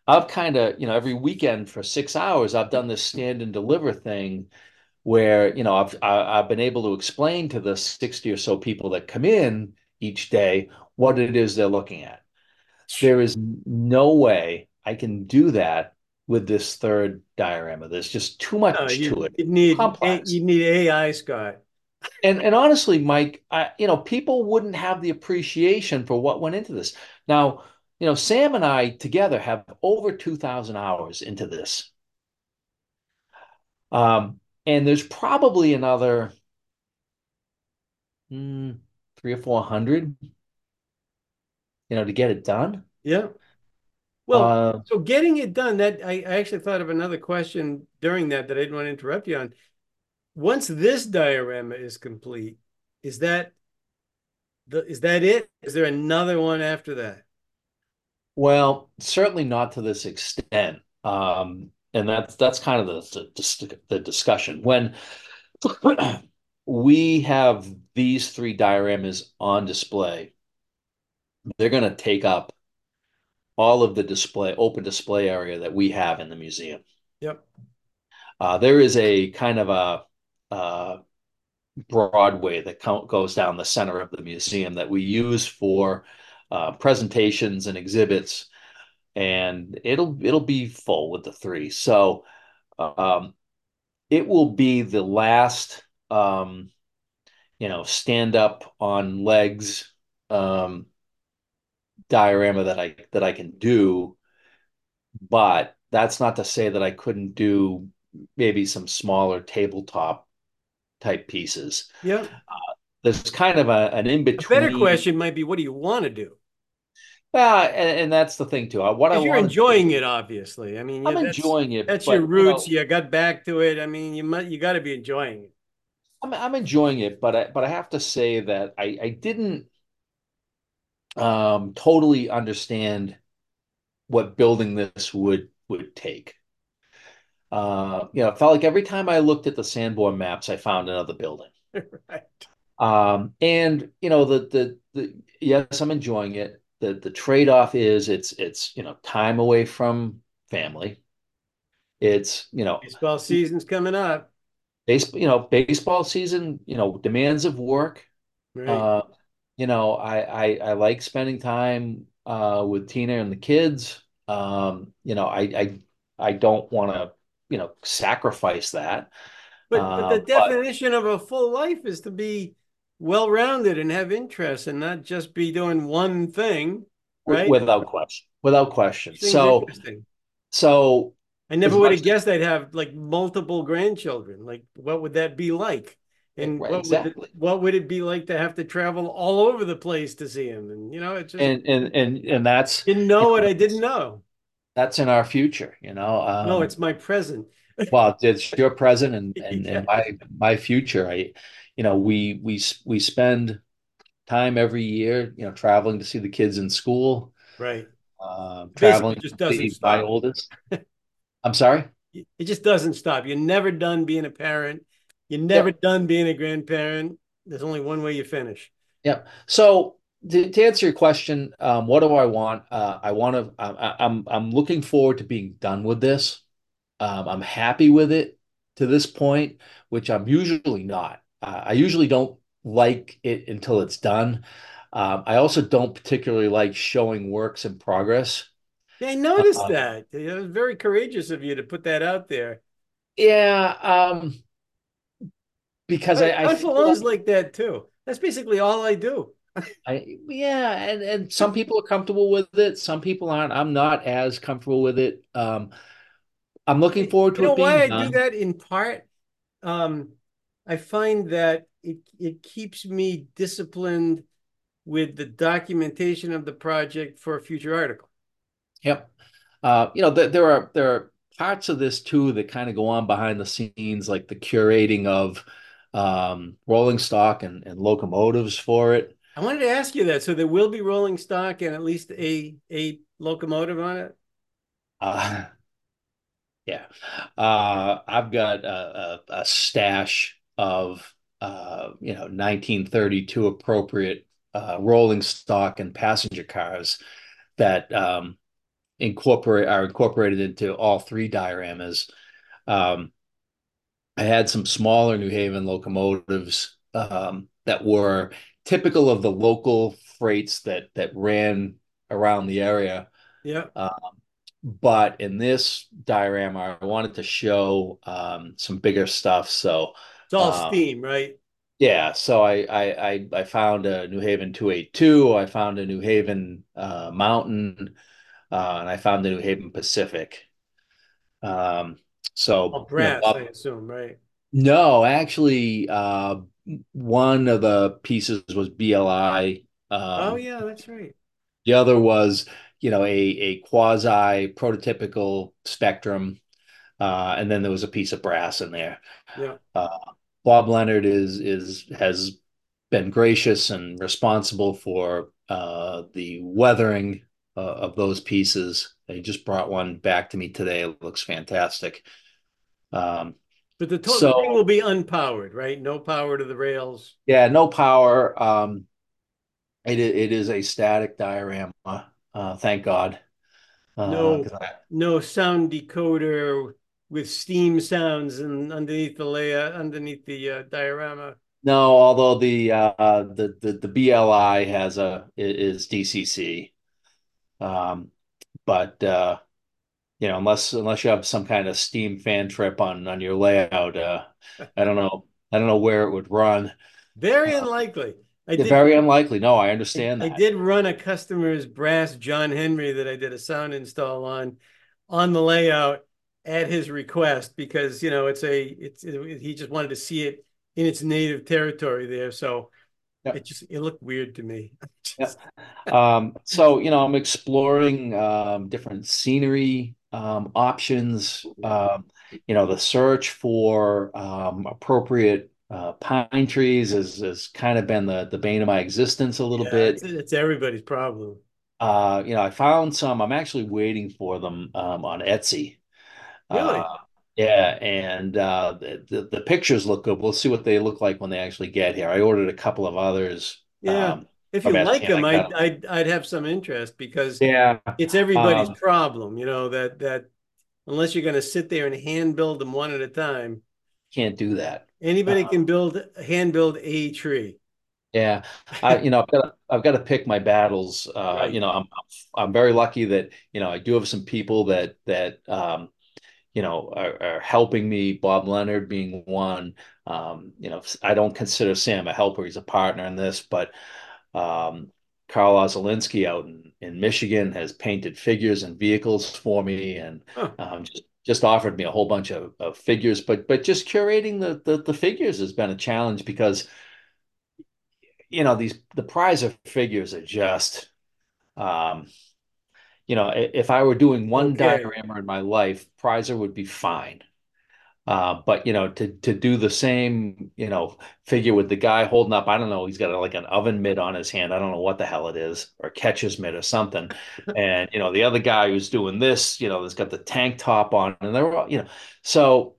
I've kind of, you know, every weekend for six hours, I've done this stand and deliver thing where, you know, I've I, I've been able to explain to the sixty or so people that come in each day what it is they're looking at. There is no way I can do that with this third diorama. There's just too No, much to you it. you need a Complex. you need A I, Scott. And and honestly, Mike, I, you know, people wouldn't have the appreciation for what went into this. Now, you know, Sam and I together have over two thousand hours into this. Um, and there's probably another mm, three or four hundred, you know, to get it done. Yeah. Well, Uh, so getting it done, that I, I actually thought of another question during that that I didn't want to interrupt you on. Once this diorama is complete, is that the is that it? Is there another one after that? well, certainly not to this extent. Um, and that's that's kind of the the, the discussion. When we have these three dioramas on display, they're going to take up all of the display, open display area that we have in the museum. Yep. Uh, there is a kind of a uh, Broadway that co- goes down the center of the museum that we use for uh, presentations and exhibits, and it'll it'll be full with the three. So um, it will be the last, um, you know, stand up on legs um, diorama that I that I can do. But that's not to say that I couldn't do maybe some smaller tabletop type pieces. Yep. There's kind of a, an in A better between. question might be, what do you want to do? Uh, and, and that's the thing too. Uh, What I Because you're want to enjoying do, it, obviously. I mean, yeah, I'm that's enjoying it, that's your but you roots. know, You got back to it. I mean, you might you got to be enjoying it. I'm I'm enjoying it, but I but I have to say that I I didn't um totally understand what building this would would take. Uh, you know, it felt like every time I looked at the Sanborn maps, I found another building. Right. Um, and you know, the the the yes, I'm enjoying it. The the trade-off is it's it's you know time away from family. It's you know Baseball season's coming up. base you know baseball season, you know, demands of work. Right. Uh, you know, I I I like spending time uh with Tina and the kids. Um, you know, I I I don't want to, you know, sacrifice that. But but Uh, the but definition of a full life is to be well-rounded and have interests and not just be doing one thing, w right? without question, without question. Each thing's So interesting. so I never as would much have guessed I'd have like multiple grandchildren. Like, what would that be like? as, And right, what would the, exactly. what would it be like to have to travel all over the place to see him? And you know, it just And and and and that's didn't you know what know I didn't know. that's in our future, you know. No, Um, it's my present. well, it's your present and and and Yeah, my my future. I, you know, we we we spend time every year, you know, traveling to see the kids in school, right. uh, Basically, traveling just to doesn't see my stop. oldest. I'm sorry. It just doesn't stop. You're never done being a parent. You're never Yep. done being a grandparent. There's only one way you finish. Yep. So to, to answer your question, um, what do I want? Uh, I want to. I, I'm I'm looking forward to being done with this. Um, I'm happy with it to this point, which I'm usually not. Uh, I usually don't like it until it's done. Um, I also don't particularly like showing works in progress. Yeah, I noticed Um, that. It was very courageous of you to put that out there. yeah, um, because I, I Hunt feel like Fallon's like that too. That's basically all I do. I yeah, and and some people are comfortable with it, some people aren't. I'm not as comfortable with it. Um, I'm looking You forward to know it why being I do done. that in part? Um, I find that it it keeps me disciplined with the documentation of the project for a future article. Yep. Uh, you know, th there are there are parts of this too that kind of go on behind the scenes, like the curating of um, rolling stock and, and locomotives for it. I wanted to ask you that. So there will be rolling stock and at least a a locomotive on it. Uh, yeah, uh, I've got a, a, a stash of uh, you know nineteen thirty-two appropriate uh, rolling stock and passenger cars that um, incorporate are incorporated into all three dioramas. Um, I had some smaller New Haven locomotives um, that were typical of the local freights that that ran around the area. Yeah. Uh, but in this diorama, I wanted to show um, some bigger stuff. So It's all uh, steam, right? yeah, so I, I I I found a New Haven two eighty-two. I found a New Haven uh, Mountain, uh, and I found the New Haven Pacific. Um, so All you know, brass, I Bob, assume, right? no, actually, uh, one of the pieces was B L I. Oh Um, yeah, that's right. the other was, you know, a a quasi prototypical Spectrum, uh, and then there was a piece of brass in there. Yeah. Uh, Bob Leonard is is has been gracious and responsible for uh, the weathering uh, of those pieces. They just brought one back to me today. It looks fantastic. Um, But the to the thing will so be unpowered, right? No power to the rails. yeah, no power. Um, it it is a static diorama. Uh, thank God. Uh, No, 'cause I, no sound decoder with steam sounds and underneath the layer, underneath the uh, diorama. no, although the uh, the the the B L I has a is D C C. Um, but uh, you know, unless unless you have some kind of steam fan trip on on your layout, uh, I don't know. I don't know where it would run. Very Uh, unlikely. I yeah, did very unlikely. No, I I, understand I that. did run a customer's brass John Henry that I did a sound install on on the layout at his request because you know it's a it's it, he just wanted to see it in its native territory there. So Yeah, it just it looked weird to me. yeah. Just, Um, so you know, I'm exploring um, different scenery um, options. yeah. Um, you know, the search for um, appropriate uh, pine trees has has kind of been the the bane of my existence a little Yeah, it's bit. it's everybody's problem. Uh, you know, I found some. I'm actually waiting for them um, on Etsy. Really? Uh, yeah, and uh, the, the the pictures look good. We'll see what they look like when they actually get here. I ordered a couple of others Yeah. um, If you from like Etsy, and I them, I'd got I'd I'd have some interest because yeah. it's everybody's Um, problem, you know, that that unless you're going to sit there and hand build them one at a time, can't do that. anybody Uh, can build hand build a tree. yeah, I you know I've got I've got to pick my battles. Uh, you Right. know, I'm I'm very lucky that you know I do have some people that that um, you know, are, are helping me, Bob Leonard being one. Um, you know, I don't consider Sam a helper. He's a partner in this, but um, Carl Ozolinski out in, in Michigan has painted figures and vehicles for me and Huh. um, just just offered me a whole bunch of, of figures. But but just curating the, the the figures has been a challenge because you know these the prize of figures are just um, you know, if I were doing one Okay. diorama in my life, Prizer would be fine. Uh, but you know, to to do the same, you know, figure with the guy holding up, I don't know, he's got a, like an oven mitt on his hand. I don't know what the hell it is, or catcher's mitt or something. And you know, the other guy who's doing this, you know, has got the tank top on, and they're all, you know, so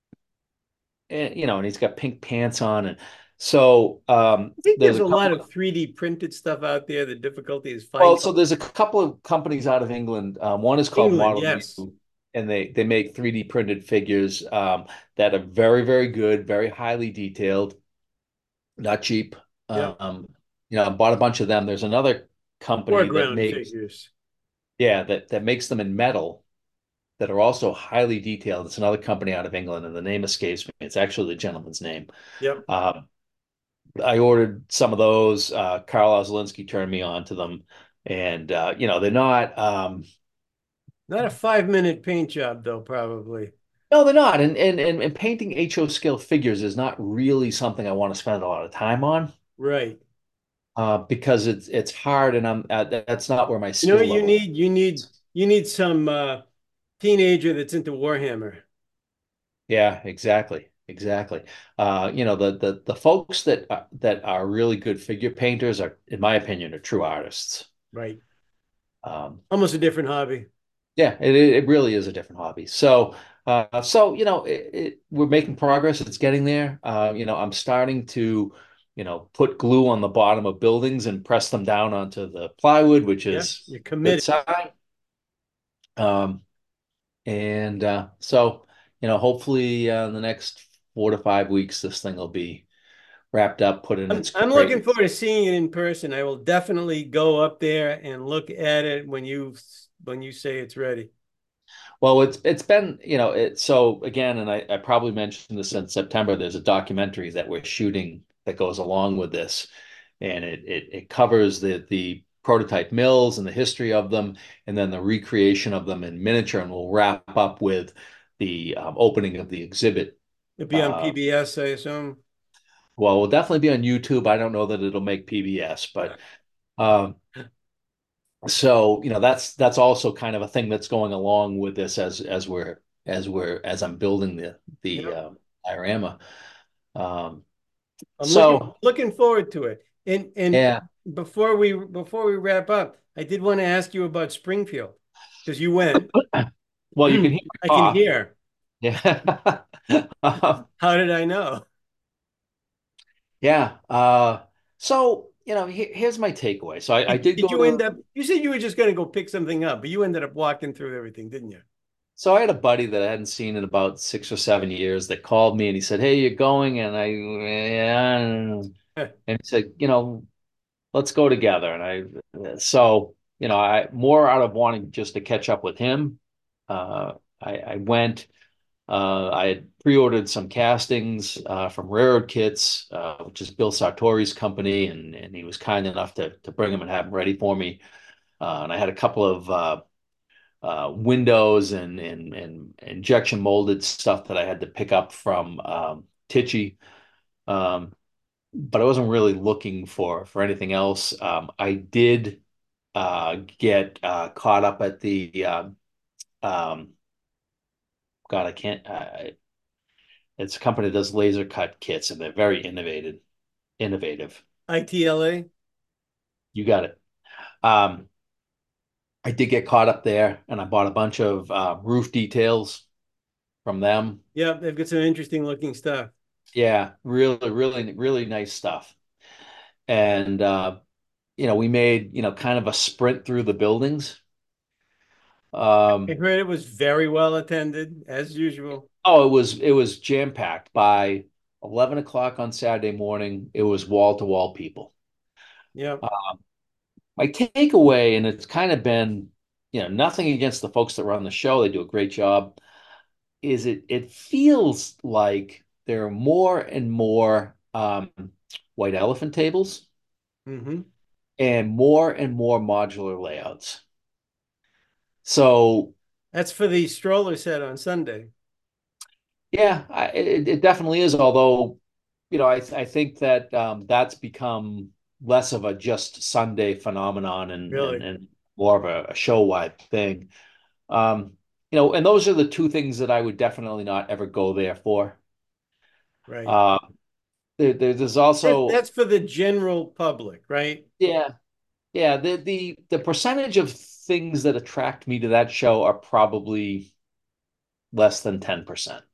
and, you know, and he's got pink pants on, and so um, I think there's there's a a lot couple of three D printed stuff out there. The difficulty is Well, finding so there's a couple of companies out of England. Um, one is called England. Model Yes. U, and they they make three D printed figures um, that are very, very good, very highly detailed, not cheap. Yep. Um, you know, I bought a bunch of them. There's another company that Foreground makes, figures. yeah, that that makes them in metal that are also highly detailed. It's another company out of England, and the name escapes me. It's actually the gentleman's name. Yep. Um, I ordered some of those. Uh, Carl Oslinski turned me on to them, and uh, you know, they're not. Um, Not a five minute paint job though, probably. No, they're not. And and and, and painting H O scale figures is not really something I want to spend a lot of time on Right. uh, because it's it's hard and I'm uh, that's not where my You know skill what you level need? You need is. you need some uh teenager that's into Warhammer. Yeah, exactly. Exactly. Uh, you know, the the the folks that uh, that are really good figure painters are, in my opinion, are true artists. Right. Um, Almost a different hobby. yeah, it it really is a different hobby. So uh, so you know, it, it, we're making progress. It's getting there. Uh, you know, I'm starting to, you know, put glue on the bottom of buildings and press them down onto the plywood, which Yeah. is You're a good committed. sign. Um, and uh, so, you know, hopefully uh, in the next four to five weeks, this thing will be wrapped up, put in I'm its I'm looking crate. forward to seeing it in person. I will definitely go up there and look at it when you when you say it's ready. Well, it's it's been, you know, it so again, and I, I probably mentioned this in September, there's a documentary that we're shooting that goes along with this. And it it, it covers the the prototype mills and the history of them, and then the recreation of them in miniature, and we'll wrap up with the um, opening of the exhibit. It'll be on Uh, P B S, I assume. well, we'll definitely be on YouTube. I don't know that it'll make P B S, but um, so you know that's that's also kind of a thing that's going along with this as as we're as we're as I'm building the the Yep. uh, diorama. Um, I'm looking so looking forward to it. And and yeah, before we before we wrap up, I did want to ask you about Springfield because you went. well, you can hear I my can cough. hear. Yeah. Um, How did I know? yeah. Uh, so, you know, he- here's my takeaway. So I, I Did, did did go you end up? to, You said you were just going to go pick something up, but you ended up walking through everything, didn't you? so I had a buddy that I hadn't seen in about six or seven years that called me and he said, "Hey, you're going?" And I, yeah. And he said, you know, let's go together. And I, so, you know, I more out of wanting just to catch up with him. Uh, I, I went. Uh, I had pre-ordered some castings uh, from Railroad Kits, uh, which is Bill Sartori's company, and and he was kind enough to to bring them and have them ready for me. Uh, and I had a couple of uh, uh, windows and, and and injection molded stuff that I had to pick up from um, Tichy. Um, but I wasn't really looking for for anything else. Um, I did uh, get uh, caught up at the uh, um, God, I can't. Uh, it's a company that does laser cut kits, and they're very innovative. Innovative. I T L A. You got it. Um, I did get caught up there, and I bought a bunch of uh, roof details from them. Yeah, they've got some interesting looking stuff. Yeah, really, really, really nice stuff. And uh, you know, we made, you know, kind of a sprint through the buildings. I Um, heard it was very well attended, as usual. oh, it was it was jam-packed by eleven o'clock on Saturday morning. It was wall-to-wall people. Yeah. Uh, my takeaway, and it's kind of been, you know, nothing against the folks that run the show. They do a great job. Is it it feels like there are more and more um, white elephant tables Hmm. and more and more modular layouts. So That's for the stroller set on Sunday. yeah, I, it, it definitely is. Although, you know, I I think that um, that's become less of a just Sunday phenomenon and and, Really? and more of a, a show-wide thing. Um, you know, and those are the two things that I would definitely not ever go there for. Right. Uh, there, there's That, also that's for the general public, right? yeah, yeah. The the the percentage of things that attract me to that show are probably less than ten percent.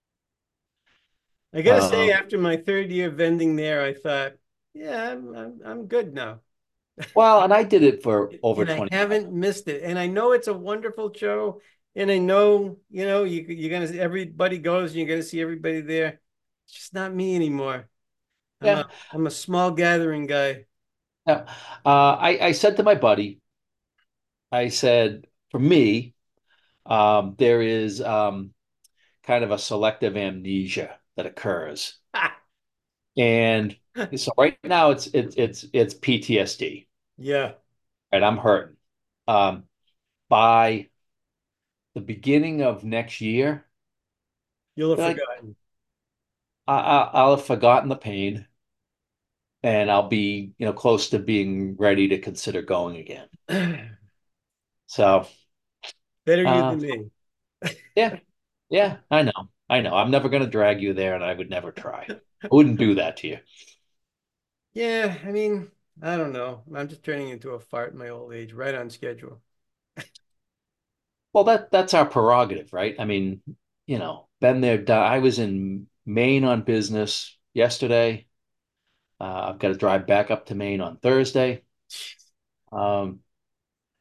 I gotta say, Um, after my third year vending there, I thought, yeah, I'm I'm, I'm good now. well, and I did it for over And I twenty-five. haven't missed it. And I know it's a wonderful show. And I know, you know, you you're gonna everybody goes and you're gonna see everybody there. It's just not me anymore. I'm a Yeah. I'm a small gathering guy. Yeah. Uh, I, I said to my buddy, I said, for me, um, there is um, kind of a selective amnesia that occurs. And so right now it's it's it's it's P T S D, Yeah, right? I'm hurting. Um, by the beginning of next year, you'll have like forgotten. I, I, I'll have forgotten the pain and I'll be, you know, close to being ready to consider going again. So, Better you uh, than me. yeah, yeah, I know. I know. I'm never going to drag you there, and I would never try. I wouldn't do that to you. Yeah, I mean, I don't know. I'm just turning into a fart in my old age, right on schedule. Well, that that's our prerogative, right? I mean, you know, been there, done. I was in Maine on business yesterday. Uh, I've got to drive back up to Maine on Thursday. Um,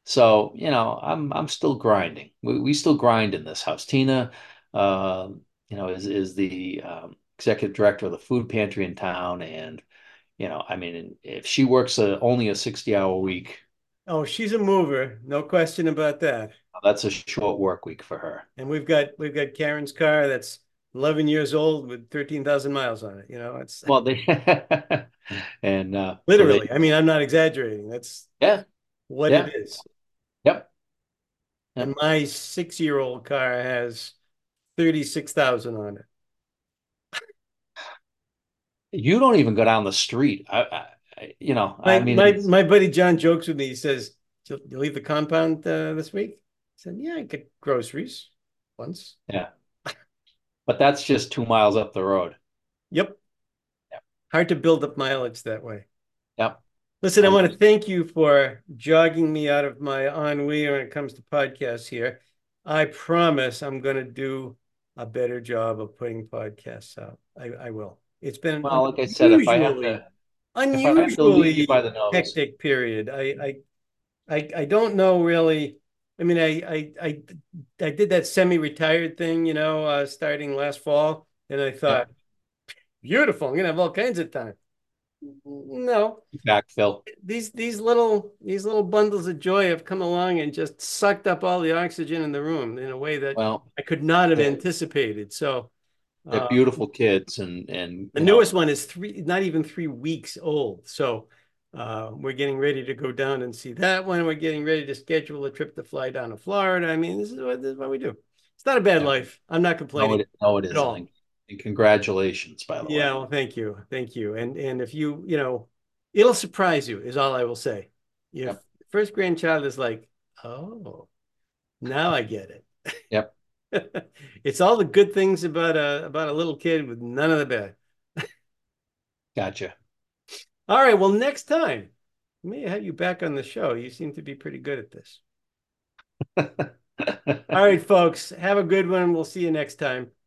So, you know, I'm I'm still grinding. We, we still grind in this house. Tina, uh, you know, is is the um, executive director of the food pantry in town, and you know, I mean, if she works a, only a sixty hour week, Oh, she's a mover, no question about that. that's a short work week for her. And we've got we've got Karen's car that's eleven years old with thirteen thousand miles on it. You know, it's Well, they and uh, so they, literally, I mean, I'm not exaggerating. That's yeah, what it yeah, is. yep, And yep. my six-year-old car has thirty-six thousand on it. You don't even go down the street. I, I, you know, My I mean, my it's my buddy John jokes with me. He says, "You leave the compound uh, this week?" I said, "Yeah, I get groceries once." yeah, but that's just two miles up the road. Yep. Yep, Hard to build up mileage that way. yep, Listen, I want to one hundred percent. thank you for jogging me out of my ennui when it comes to podcasts here. I promise I'm going to do a better job of putting podcasts out. I, I will. It's been Well, an like I said, if I have unusually, to, if I have to lead you by unusually the nose, hectic period. I, I, I, I don't know really. I mean, I, I, I, I did that semi-retired thing, you know, uh, starting last fall, and I thought, yep, beautiful, I'm gonna have all kinds of time. No, backfill. these these little these little bundles of joy have come along and just sucked up all the oxygen in the room in a way that Well, I could not have they're, anticipated. So they're uh, beautiful kids, and and the you know, newest one is three, not even three weeks old. So uh, we're getting ready to go down and see that one. We're getting ready to schedule a trip to fly down to Florida. I mean, this is what this is what we do. It's not a bad yeah, life. I'm not no, complaining it no, it at isn't. all. And, and congratulations, by the Yeah, way. well, thank you. Thank you. And and if you, you know, it'll surprise you is all I will say. Your Yep, first grandchild is like, "Oh, now I get it." yep, It's all the good things about a about a little kid with none of the bad. gotcha. All right, well, next time, may I have you back on the show. You seem to be pretty good at this. All right, folks, have a good one. We'll see you next time.